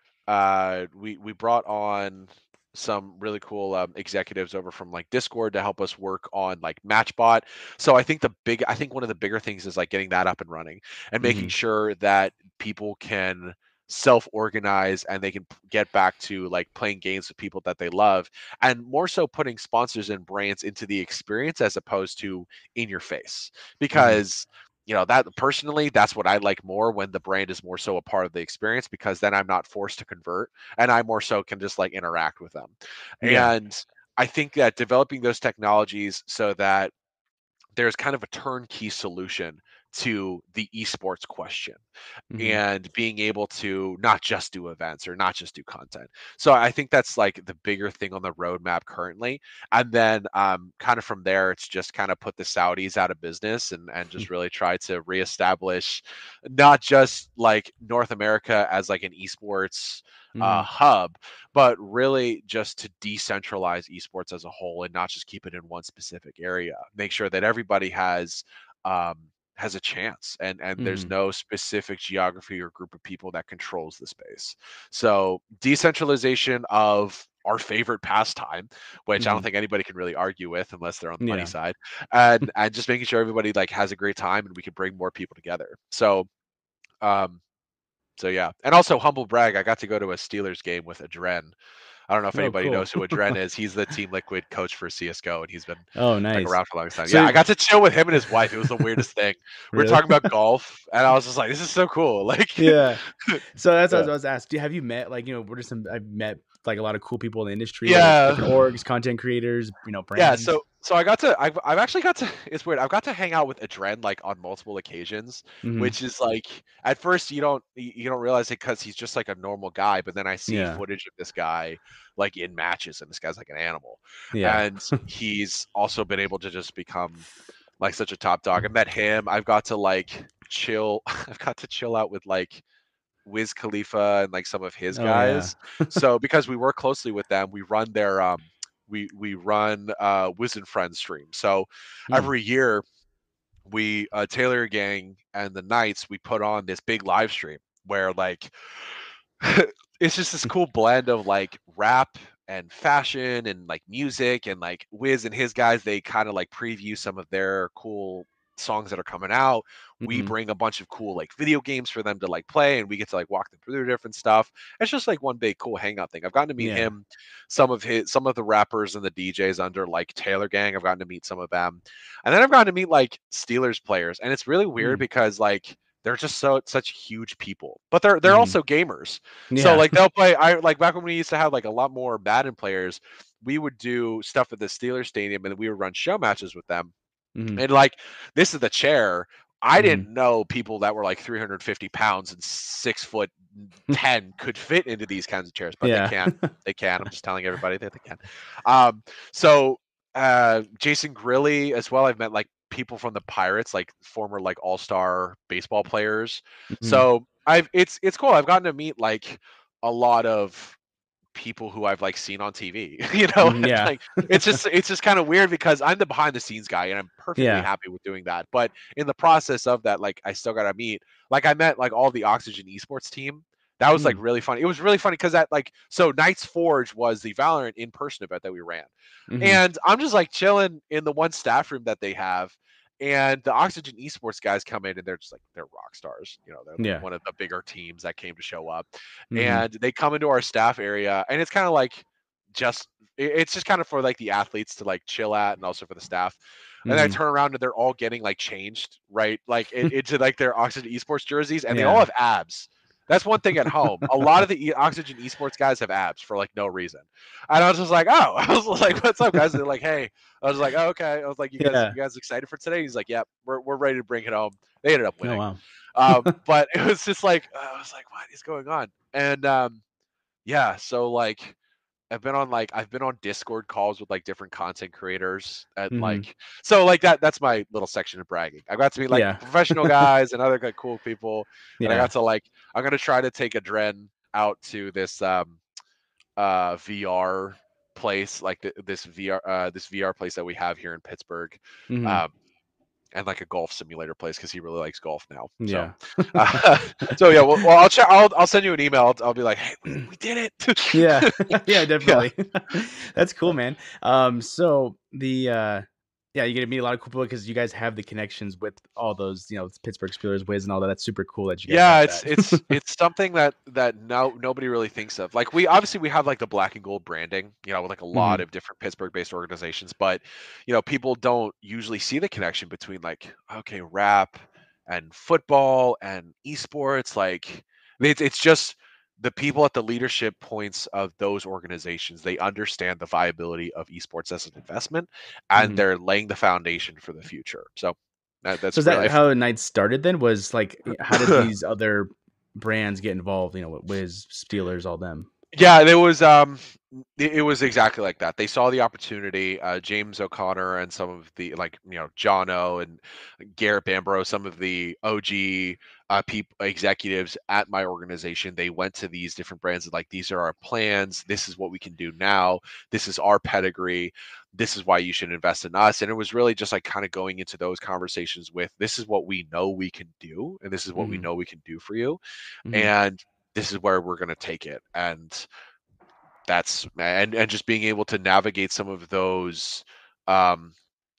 uh, we we brought on some really cool um, executives over from like Discord to help us work on like Matchbot. So I think the big I think one of the bigger things is like getting that up and running and making Mhm. sure that people can self-organize and they can p- get back to like playing games with people that they love and more so putting sponsors and brands into the experience as opposed to in your face Mhm. because you know that personally that's what I like more when the brand is more so a part of the experience because then I'm not forced to convert and I more so can just like interact with them. Yeah. And I think that developing those technologies so that there's kind of a turnkey solution to the esports question Mhm. and being able to not just do events or not just do content. So I think that's like the bigger thing on the roadmap currently. And then um, kind of from there, it's just kind of put the Saudis out of business and, and just really try to reestablish not just like North America as like an esports uh, Mhm. hub, but really just to decentralize esports as a whole and not just keep it in one specific area. Make sure that everybody has um, has a chance and and there's Mhm. no specific geography or group of people that controls the space. So decentralization of our favorite pastime, which I don't Mhm. think anybody can really argue with unless they're on the money Yeah. side, and and just making sure everybody like has a great time and we can bring more people together. So um so yeah, and also humble brag, I got to go to a Steelers game with Adren. I don't know if Oh, anybody cool. knows who Adren is. He's the Team Liquid coach for C S G O, and he's been Oh, like nice. around for the longest time. So Yeah, I did got to chill with him and his wife. It was the weirdest thing. We were really? talking about golf, and I was just like, "This is so cool!" Like, Yeah. So that's what yeah, I was asked. Do you have you met like, you know, what are some I've met like a lot of cool people in the industry, whether it's different yeah. orgs, content creators, you know, Yeah, brands? so so I got to I've I've actually got to it's weird. I've got to hang out with Adren like on multiple occasions, Mhm. which is like at first you don't you you don't realize it because he's just like a normal guy, but then I see Yeah. footage of this guy like in matches and this guy's like an animal. Yeah. And he's also been able to just become like such a top dog. I met him. I've got to like chill. I've got to chill out with like Wiz Khalifa and like some of his Oh, yeah. guys. So because we work closely with them, we run their um we we run uh Wiz and Friends stream. So Mm. every year we uh Taylor Gang and the Knights we put on this big live stream where like it's just this cool blend of like rap and fashion and like music and like Wiz and his guys they kind of like preview some of their cool songs that are coming out. We Mhm. bring a bunch of cool like video games for them to like play and we get to like walk them through their different stuff. It's just like one big cool hangout thing. I've gotten to meet Yeah. him, some of his some of the rappers and the D Js under like Taylor Gang. I've gotten to meet some of them. And then I've gotten to meet like Steelers players and it's really weird Mm. because like they're just so such huge people, but they're they're Mhm. also gamers. So Yeah. like they'll play. I like back when we used to have like a lot more Madden players. We would do stuff at the Steelers Stadium, and we would run show matches with them. Mhm. And like this is the chair. I Mhm. didn't know people that were like three hundred fifty pounds and six foot ten could fit into these kinds of chairs, but they Yeah. can. They can. I'm just telling everybody that they can. Um, so uh, Jason Grilly as well. I've met like people from the Pirates, like former like all star baseball players. Mhm. So I've it's it's cool. I've gotten to meet like a lot of people who I've like seen on T V, you know, Mhm. and Yeah. like it's just it's just kind of weird because I'm the behind the scenes guy and I'm perfectly Yeah. happy with doing that. But in the process of that, like I still gotta meet, like I met like all the Oxygen esports team. That was like Mm. really funny. It was really funny because that like so Knights Forge was the Valorant in person event that we ran. Mhm. And I'm just like chilling in the one staff room that they have. And the Oxygen Esports guys come in and they're just like they're rock stars. You know, they're like Yeah. one of the bigger teams that came to show up. Mhm. And they come into our staff area and it's kind of like just it- it's just kind of for like the athletes to like chill at and also for the staff. And then I Mhm. turn around and they're all getting like changed, right? Like it, into like their Oxygen Esports jerseys, and they all Yeah. have abs. That's one thing at home. A lot of the e- Oxygen Esports guys have abs for like no reason. And I was just like, oh, I was like, what's up, guys? They're like, hey. I was like, oh, okay. I was like, you guys, Yeah. you guys excited for today? He's like, yep, we're we're ready to bring it home. They ended up Oh winning. wow. Um, but it was just like, uh, I was like, what is going on? And um, yeah, so like I've been on like I've been on Discord calls with like different content creators at Mhm. like so like that that's my little section of bragging. I got to meet like Yeah. professional guys and other like, cool people, and I Yeah. got to like I'm gonna try to take a Dren out to this um uh V R place like th- this V R uh this V R place that we have here in Pittsburgh. Mhm. Um, and like a golf simulator place because he really likes golf now. So, Yeah. uh, so yeah, well, well I'll check. I'll I'll send you an email. I'll, I'll be like, hey, we, we did it. Yeah. Yeah, Yeah. definitely. That's cool, man. Um, so the uh yeah, you're gonna meet a lot of cool people because you guys have the connections with all those, you know, Pittsburgh Steelers, Wiz, and all that. That's super cool that you guys Yeah, have it's it's that. it's something that that no nobody really thinks of. Like we obviously we have like the black and gold branding, you know, with like a lot Mhm. of different Pittsburgh-based organizations, but you know, people don't usually see the connection between like okay, rap and football and esports. Like it's it's just the people at the leadership points of those organizations, they understand the viability of esports as an investment, and Mhm. they're laying the foundation for the future. So that, So that's is really that how Knights started then? Was like y- how did if, these other brands get involved, you know, with Wiz, Steelers, all them? Yeah, there was um it, it was exactly like that. They saw the opportunity. Uh, James O'Connor and some of the like you know Jono and Garrett Bambro, some of the O G uh, people executives at my organization. They went to these different brands and like these are our plans. This is what we can do now. This is our pedigree. This is why you should invest in us. And it was really just like kind of going into those conversations with this is what we know we can do, and this is what we Mhm. know we can do for you, Mhm. and this is where we're going to take it. And that's and and just being able to navigate some of those um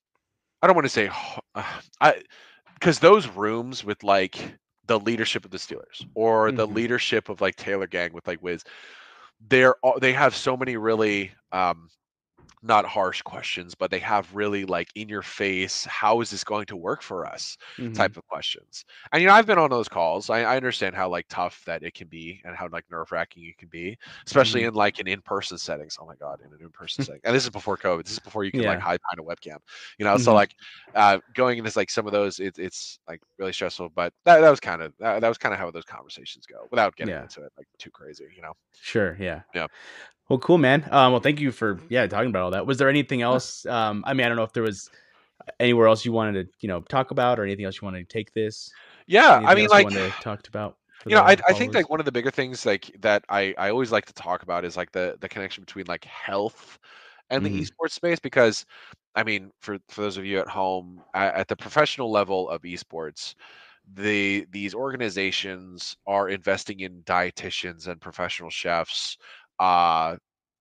I don't want to say h- I because those rooms with like the leadership of the Steelers or the Mhm. leadership of like Taylor Gang with like Wiz, they're all they have so many really um not harsh questions, but they have really like in your face, how is this going to work for us Mhm. type of questions. And you know, I've been on those calls. I, I understand how like tough that it can be and how like nerve wracking it can be, especially Mhm. in like an in-person settings. Oh my God, in an in-person setting. And this is before COVID. This is before you could like Yeah. hide behind a webcam. You know, so Mhm. like uh going into like some of those, it, it's like really stressful. But that, that was kind of that, that was kind of how those conversations go without getting Yeah. into it like too crazy, you know. Sure. Yeah. Yeah. Well, cool, man. Um, well, thank you for yeah talking about all that. Was there anything else? Um, I mean, I don't know if there was anywhere else you wanted to you know talk about or anything else you wanted to take this. Yeah. I Anything mean else you like wanted to talk about for You know, the I the I think like followers? one of the bigger things like that I I always like to talk about is like the the connection between like health and the Mhm. esports space because I mean for for those of you at home at, at the professional level of esports, the these organizations are investing in dietitians and professional chefs uh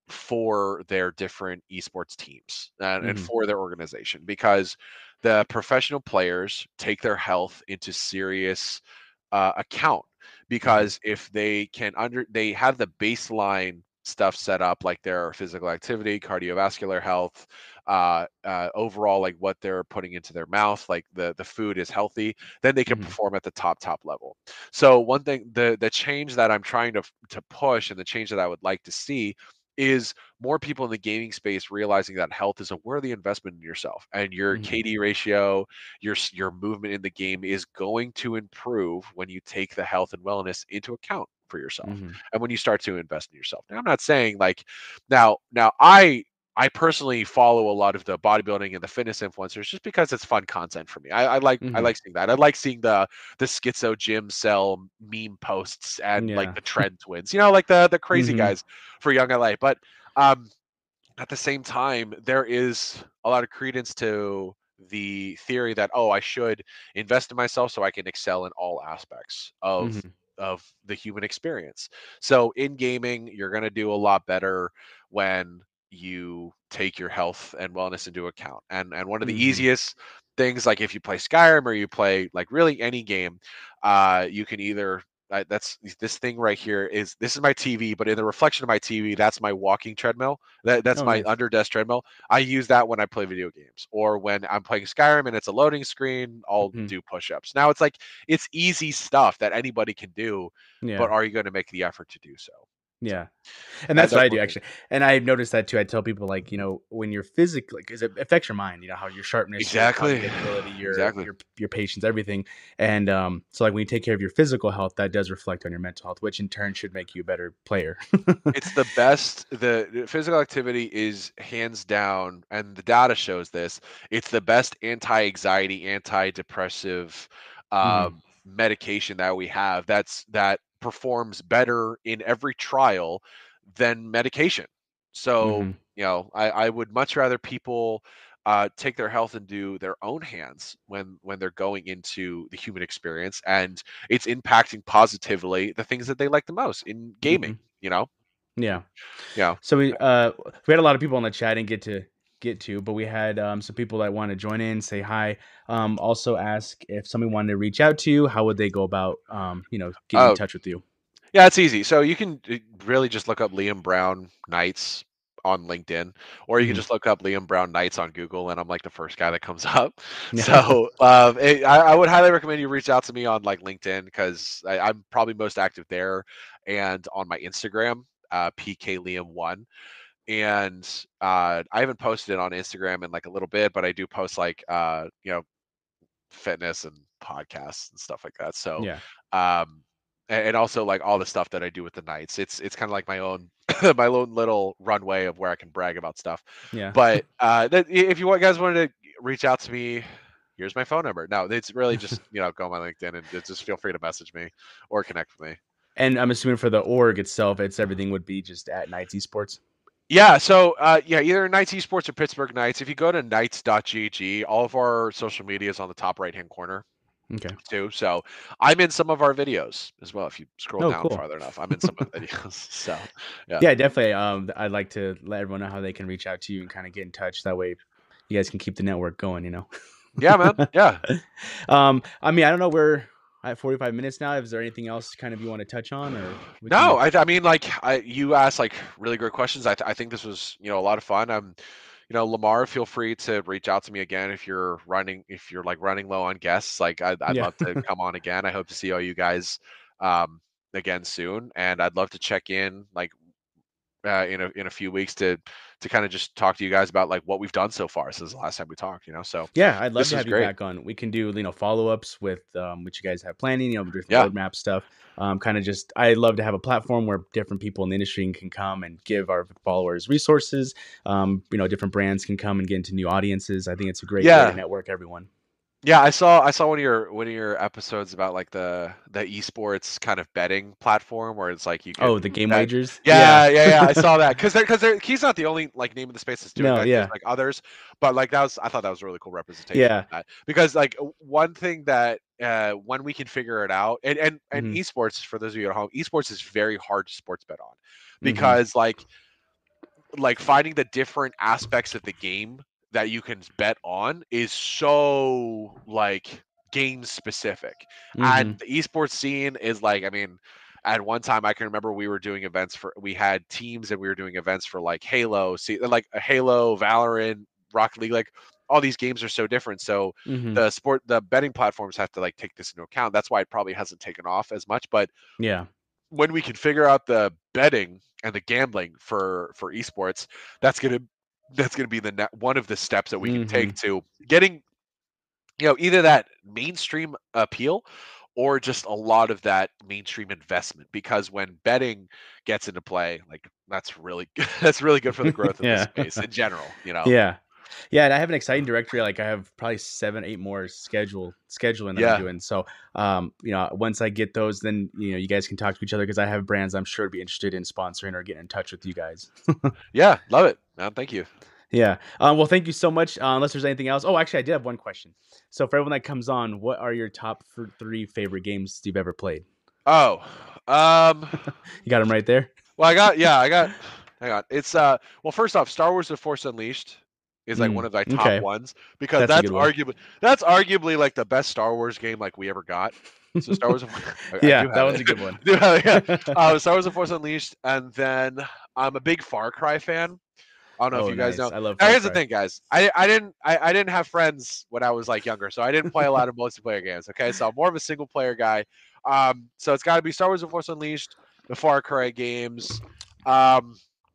for their different esports teams and, and Mhm. for their organization because the professional players take their health into serious uh, account Mhm. because if they can under they have the baseline stuff set up like their physical activity cardiovascular health uh, uh overall like what they're putting into their mouth like the the food is healthy, then they can Mhm. perform at the top top level. So one thing the the change that I'm trying to to push and the change that I would like to see is more people in the gaming space realizing that health is a worthy investment in yourself and your Mhm. K D ratio, your s- your movement in the game is going to improve when you take the health and wellness into account for yourself Mhm. and when you start to invest in yourself. Now, I'm not saying like now now I I personally follow a lot of the bodybuilding and the fitness influencers just because it's fun content for me. I, I like I Mhm. like seeing that. I like seeing the the schizo gym cell meme posts and like Yeah. the trend twins, you know, like the the crazy Mhm. guys for young L A. But um at the same time, there is a lot of credence to the theory that oh, I should invest in myself so I can excel in all aspects of Mhm. of the human experience. So in gaming, you're going to do a lot better when you take your health and wellness into account. And and one of the Mhm. easiest things like if you play Skyrim or you play like really any game, uh you can either I, that's this thing right here is this is my T V, but in the reflection of my T V, that's my walking treadmill. That that's Oh, my nice. under desk treadmill. I use that when I play video games or when I'm playing Skyrim and it's a loading screen. I'll Mhm. do push ups. Now it's like it's easy stuff that anybody can do, Yeah. but are you going to make the effort to do so? Yeah. And That- that's what I that's do one thing. actually. And I've noticed that too. I tell people like, you know, when you're physically, because it affects your mind, you know, how your sharpness, Exactly. your cognitive ability, your, Exactly. your your patience, everything. And um, so like when you take care of your physical health, that does reflect on your mental health, which in turn should make you a better player. It's the best. The, the physical activity is hands down, and the data shows this. It's the best anti-anxiety, antidepressive um, Mhm. medication that we have. That's that performs better in every trial than medication. So Mhm. you know, I, I would much rather people uh, take their health into their own hands when when they're going into the human experience, and it's impacting positively the things that they like the most in gaming. Mhm. You know. Yeah. Yeah. So we uh we had a lot of people on the chat and get to get to, but we had um some people that want to join in, say hi. Um also ask if somebody wanted to reach out to you, how would they go about um, you know, getting in Oh, touch with you? yeah, it's easy. So you can uh, really just look up Liam Brown Knights on LinkedIn, or you can Mhm. just look up Liam Brown Knights on Google, and I'm like the first guy that comes up. Yeah. So um, it, I, I would highly recommend you reach out to me on like LinkedIn because I'm probably most active there, and on my Instagram, uh, P K Liam one. And uh, I haven't posted it on Instagram in like a little bit, but I do post like uh, you know fitness and podcasts and stuff like that. So, Yeah. um, and, and also like all the stuff that I do with the Knights. It's it's kind of like my own my own little runway of where I can brag about stuff. Yeah. But uh, that, if you want- guys wanted to reach out to me, here's my phone number. No, it's really just you know go on my LinkedIn and just just feel free to message me or connect with me. And I'm assuming for the org itself, it's everything would be just at Knights Esports. Yeah, so uh, yeah, either Knights Esports or Pittsburgh Knights. If you go to knights dot g g, all of our social media is on the top right hand corner Okay. too. So I'm in some of our videos as well. If you scroll Oh, down cool. farther enough, I'm in some of the videos. So yeah, Yeah, definitely. Um, I'd like to let everyone know how they can reach out to you and kind of get in touch. That way, you guys can keep the network going. You know. yeah, man, yeah. um, I mean, I don't know. We're at forty-five minutes now. Is there anything else kind of you want to touch on, or we No, can... I, I mean, like I, you asked like really great questions. I, th- I think this was you know a lot of fun. Um, you know, Lamar, feel free to reach out to me again if you're running if you're like running low on guests. Like I'd, I'd Yeah. love to come on again. I hope to see all you guys um again soon, and I'd love to check in like uh, in a in a few weeks to to kind of just talk to you guys about like what we've done so far since the last time we talked. You know, so Yeah, I'd love this to is have you great. back on. We can do, you know, follow-ups with um, what you guys have planning, you know, different Yeah. roadmap stuff. Um, kind of just, I love to have a platform where different people in the industry can come and give our followers resources. Um, you know, different brands can come and get into new audiences. I think it's a great way Yeah. to network everyone. Yeah, I saw I saw one of your one of your episodes about like the the esports kind of betting platform where it's like you can Oh, the game bet. wagers? Yeah, yeah, yeah. I saw that because because he's not the only like name in the space that's doing No, that. There's yeah. like others, but like that was I thought that was a really cool representation Yeah. of that because like w- one thing that uh when we can figure it out and and and Mhm. esports for those of you at home, esports is very hard to sports bet on Mhm. because like like finding the different aspects of the game that you can bet on is so like game specific. And Mhm. the esports scene is like, I mean, at one time I can remember we were doing events for we had teams and we were doing events for like Halo, see like a Halo, Valorant, Rocket League, like all these games are so different. So Mhm. the sport the betting platforms have to like take this into account. That's why it probably hasn't taken off as much. But Yeah. when we can figure out the betting and the gambling for for esports, that's gonna that's gonna be the net, one of the steps that we can take Mhm. to getting you know either that mainstream appeal or just a lot of that mainstream investment because when betting gets into play like that's really that's really good for the growth of the Yeah. space in general you know Yeah. Yeah, and I have an exciting directory. Like I have probably seven, eight more schedule scheduling that I'm yeah doing. So, um, you know, once I get those, then you know, you guys can talk to each other because I have brands I'm sure would be interested in sponsoring or getting in touch with you guys. yeah love it man thank you Yeah. Um, well, thank you so much. Uh, unless there's anything else. Oh, actually, I did have one question. So, for everyone that comes on, what are your top th- three favorite games you've ever played? oh um You got them right there. Well, I got yeah, I got. Hang on, it's uh. Well, first off, Star Wars: The Force Unleashed is like one Mm, of my top okay, ones because that's a that's good one. arguably that's arguably like the best Star Wars game like we ever got. So Star Wars. I, yeah, I that one's it. a good one. yeah, uh, Star Wars: The Force Unleashed, and then I'm a big Far Cry fan. I don't know oh, if you guys nice. know. I love. Now, Far here's Cry. the thing, guys. I I didn't I, I didn't have friends when I was like younger, so I didn't play a lot of multiplayer games. Okay, so I'm more of a single player guy. Um, so it's got to be Star Wars: The Force Unleashed, the Far Cry games, um,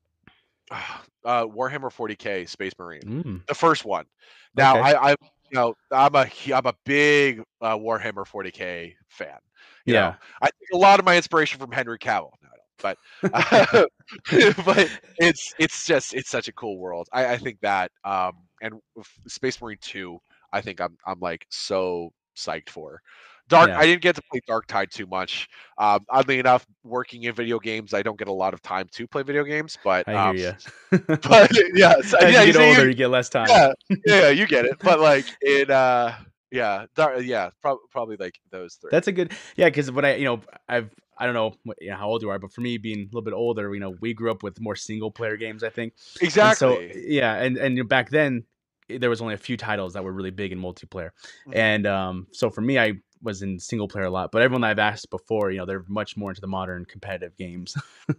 uh, Warhammer forty K, Space Marine, Mm. the first one. Now okay. I I you know I'm a I'm a big uh, Warhammer forty K fan. You yeah, know, I take a lot of my inspiration from Henry Cavill. No, but uh, but it's it's just it's such a cool world. I, I think that um and Space Marine two, I think I'm I'm like so psyched for. Dark Yeah. I didn't get to play Dark Tide too much. Um, oddly enough, working in video games, I don't get a lot of time to play video games. But I um, hear you. but yeah, so, As yeah, you get see, older, you, you get less time. yeah, yeah, you get it. But like it, uh, yeah, dark, yeah, pro- probably like those three. That's a good, yeah. Because when I, you know, I've, I don't know, what, you know how old you are, but for me, being a little bit older, you know, we grew up with more single player games, I think. Exactly. And so yeah, and and you know, back then there was only a few titles that were really big in multiplayer, Mhm. and um, so for me, I was in single player a lot. But everyone that I've asked before, you know, they're much more into the modern competitive games.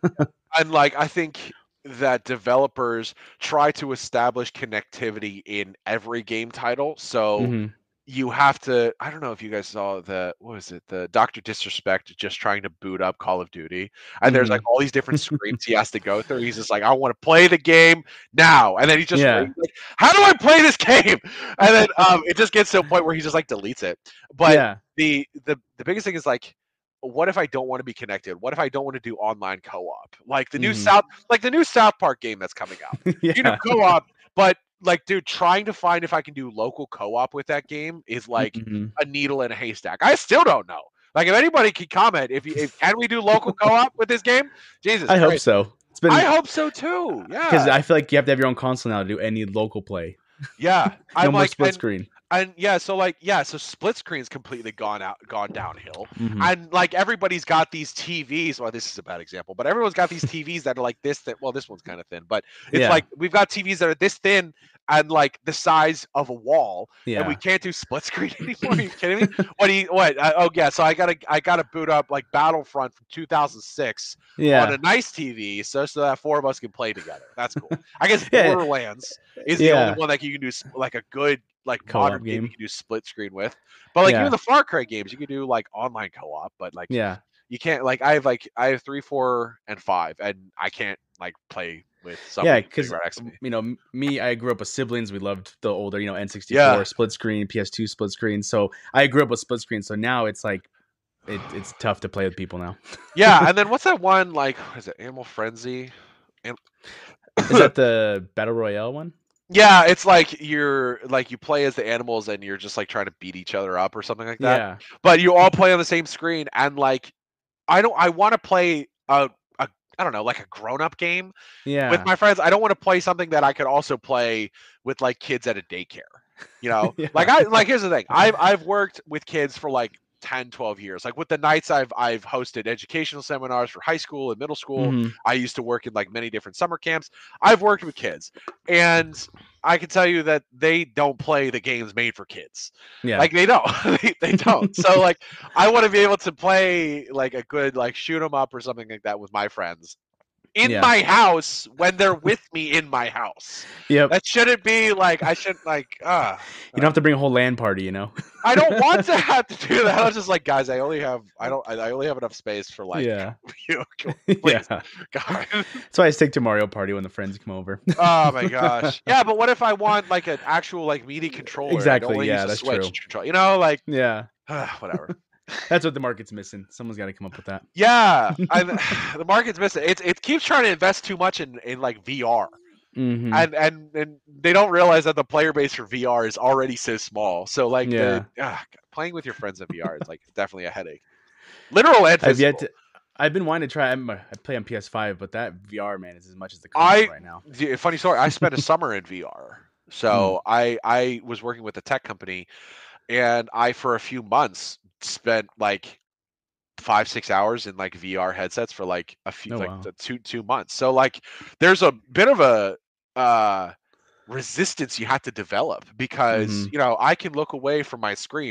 And like I think that developers try to establish connectivity in every game title. So Mhm. you have to I don't know if you guys saw the what was it, the Doctor Disrespect just trying to boot up Call of Duty. And there's like Mhm. all these different screens he has to go through. He's just like, I want to play the game now. And then he just Yeah. like, how do I play this game? And then um it just gets to a point where he just like deletes it. But yeah. the the the biggest thing is like, what if I don't want to be connected? What if I don't want to do online co-op? Like the new Mhm. South, like the new South Park game that's coming out. You can do yeah. co-op, but like, dude, trying to find if I can do local co-op with that game is like Mhm. a needle in a haystack. I still don't know. Like, if anybody can comment, if, you, if can we do local co-op with this game? Jesus, I hope Christ. so. It's been I hope so too. because Yeah, I feel like you have to have your own console now to do any local play. yeah. No I'm more like, split and, screen. and yeah, so like, yeah, so split screen's completely gone out, gone downhill. Mhm. And like everybody's got these T Vs. Well, this is a bad example, but everyone's got these T Vs that are like this. That well, this one's kind of thin, but it's Yeah. like we've got T Vs that are this thin and like the size of a wall, Yeah. and we can't do split screen anymore. Are you kidding me? What do you what? Uh, oh yeah, so I gotta I gotta boot up like Battlefront from two thousand six Yeah. on a nice T V, so so that four of us can play together. That's cool. I guess Yeah. Borderlands is the Yeah. only one that you can do s- like a good like Co-op modern game game. you can do split screen with. But like Yeah. even the Far Cry games, you can do like online co-op, but like Yeah. you can't like I have like I have three, four, and five, and I can't like play with Yeah, somebody because right next to me. you know m- me, I grew up with siblings. We loved the older, you know, N sixty-four Yeah. split screen, P S two split screen. So I grew up with split screen. So now it's like it, it's tough to play with people now. Yeah, and then what's that one like? What is it Animal Frenzy? An- Is that the battle royale one? yeah, it's like you're like you play as the animals and you're just like trying to beat each other up or something like that. Yeah. But you all play on the same screen, and like I don't I want to play a, a I don't know, like a grown-up game Yeah. with my friends. I don't want to play something that I could also play with like kids at a daycare. You know? Yeah. Like I like here's the thing. I've I've worked with kids for like ten, twelve years. Like with the Knights, I've I've hosted educational seminars for high school and middle school. Mhm. I used to work in like many different summer camps. I've worked with kids. And I can tell you that they don't play the games made for kids. Yeah. Like they don't. they, they don't. So like I want to be able to play like a good like shoot 'em up or something like that with my friends in Yeah. my house when they're with me in my house. Yep. That shouldn't be like I shouldn't like uh You don't have to bring a whole LAN party, you know. I don't want to have to do that. I was just like, guys, I only have I don't I I only have enough space for like yeah. you know, yeah. please. God. That's why I stick to Mario Party when the friends come over. Oh my gosh. Yeah, but what if I want like an actual like media controller? and I Exactly, don't wanna yeah, use a that's Switch true. control. You know, like yeah. whatever. That's what the market's missing. Someone's got to come up with that. Yeah, I, the market's missing. It it keeps trying to invest too much in, in like V R, Mhm. and and and they don't realize that the player base for V R is already so small. So like, Yeah. the, ah, playing with your friends in V R is like definitely a headache. Literal and I've yet physical. to. I've been wanting to try. I'm, I play on P S five, but that V R man is as much as the I- console right now. The- funny story. I spent a summer in V R. So I I was working with a tech company, and I for a few months spent like five six hours in like V R headsets for like a few Oh, like wow. the two two months. So like there's a bit of a uh resistance you have to develop because Mhm. you know I can look away from my screen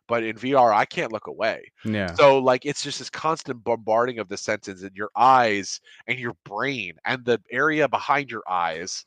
but in V R I can't look away. Yeah. So like it's just this constant bombarding of the senses in your eyes and your brain, and the area behind your eyes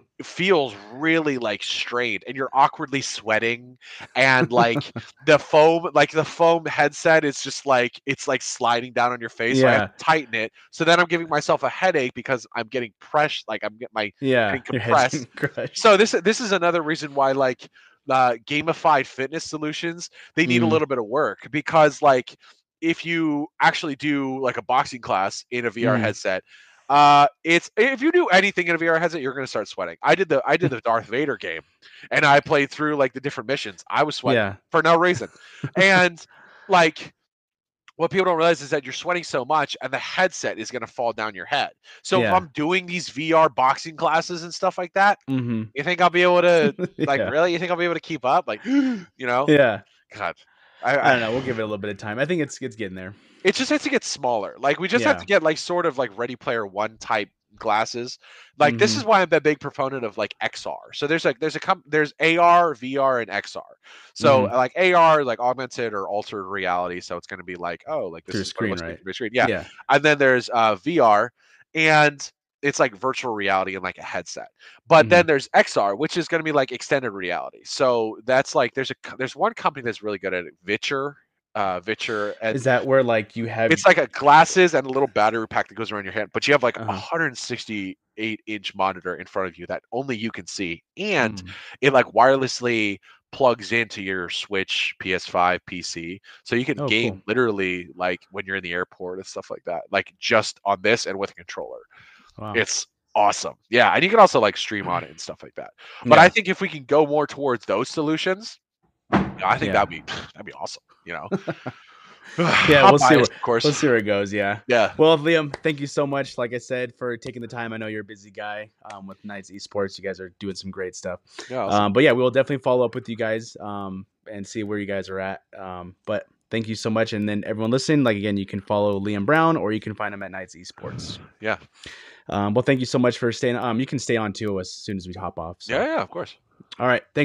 feels really like strained, and you're awkwardly sweating, and like the foam like the foam headset is just like it's like sliding down on your face. So I Yeah. have to tighten it. So then I'm giving myself a headache because I'm getting pressed, like I'm getting my Yeah. getting Your head's compressed. getting crushed. So this this is another reason why like uh, gamified fitness solutions, they need a Mm. little bit of work, because like if you actually do like a boxing class in a V R Mm. headset, uh, it's if you do anything in a V R headset, you're gonna start sweating. I did the I did the Darth Vader game, and I played through like the different missions. I was sweating Yeah. for no reason, and like what people don't realize is that you're sweating so much and the headset is going to fall down your head. So if Yeah. I'm doing these V R boxing classes and stuff like that, Mm-hmm. you think I'll be able to like Yeah. really? You think I'll be able to keep up? Like, you know? Yeah. God. I, I don't know. We'll give it a little bit of time. I think it's it's getting there. It just has to get smaller. Like we just have Yeah. to get like sort of like Ready Player One type glasses. Like this Mhm. is why I'm a big proponent of like X R. So there's like there's a com- there's A R, V R, and X R. So Mhm. like A R, like augmented or altered reality. So it's going to be like, oh, like this Through is what it screen, looks like right? through a screen. Yeah. Yeah. And then there's uh, V R, and it's like virtual reality and like a headset. But Mhm. then there's X R, which is going to be like extended reality. So that's like there's a co- there's one company that's really good at it, Vitcher, uh, Vitcher, and Is that where like you have? it's like a glasses and a little battery pack that goes around your hand, but you have like a Uh-huh. one hundred sixty-eight inch monitor in front of you that only you can see, and Mm. it like wirelessly plugs into your Switch, P S five, P C, so you can Oh, game cool. literally like when you're in the airport and stuff like that, like just on this and with a controller. Wow. It's awesome. Yeah, and you can also like stream on it and stuff like that. But Yeah. I think if we can go more towards those solutions, I think Yeah. that'd be that'd be awesome. You know. Yeah, I'm we'll see biased, where- of course. We'll see where it goes. Yeah. Yeah. Well, Liam, thank you so much, like I said, for taking the time. I know you're a busy guy um, with Knights Esports. You guys are doing some great stuff. Yeah. awesome. Um, but yeah, we will definitely follow up with you guys um, and see where you guys are at. Um, but thank you so much. And then everyone listening, like again, you can follow Liam Brown or you can find him at Knights Esports. Yeah. Um, well, thank you so much for staying. Um, you can stay on too as soon as we hop off. So. Yeah, yeah, of course. All right. Thank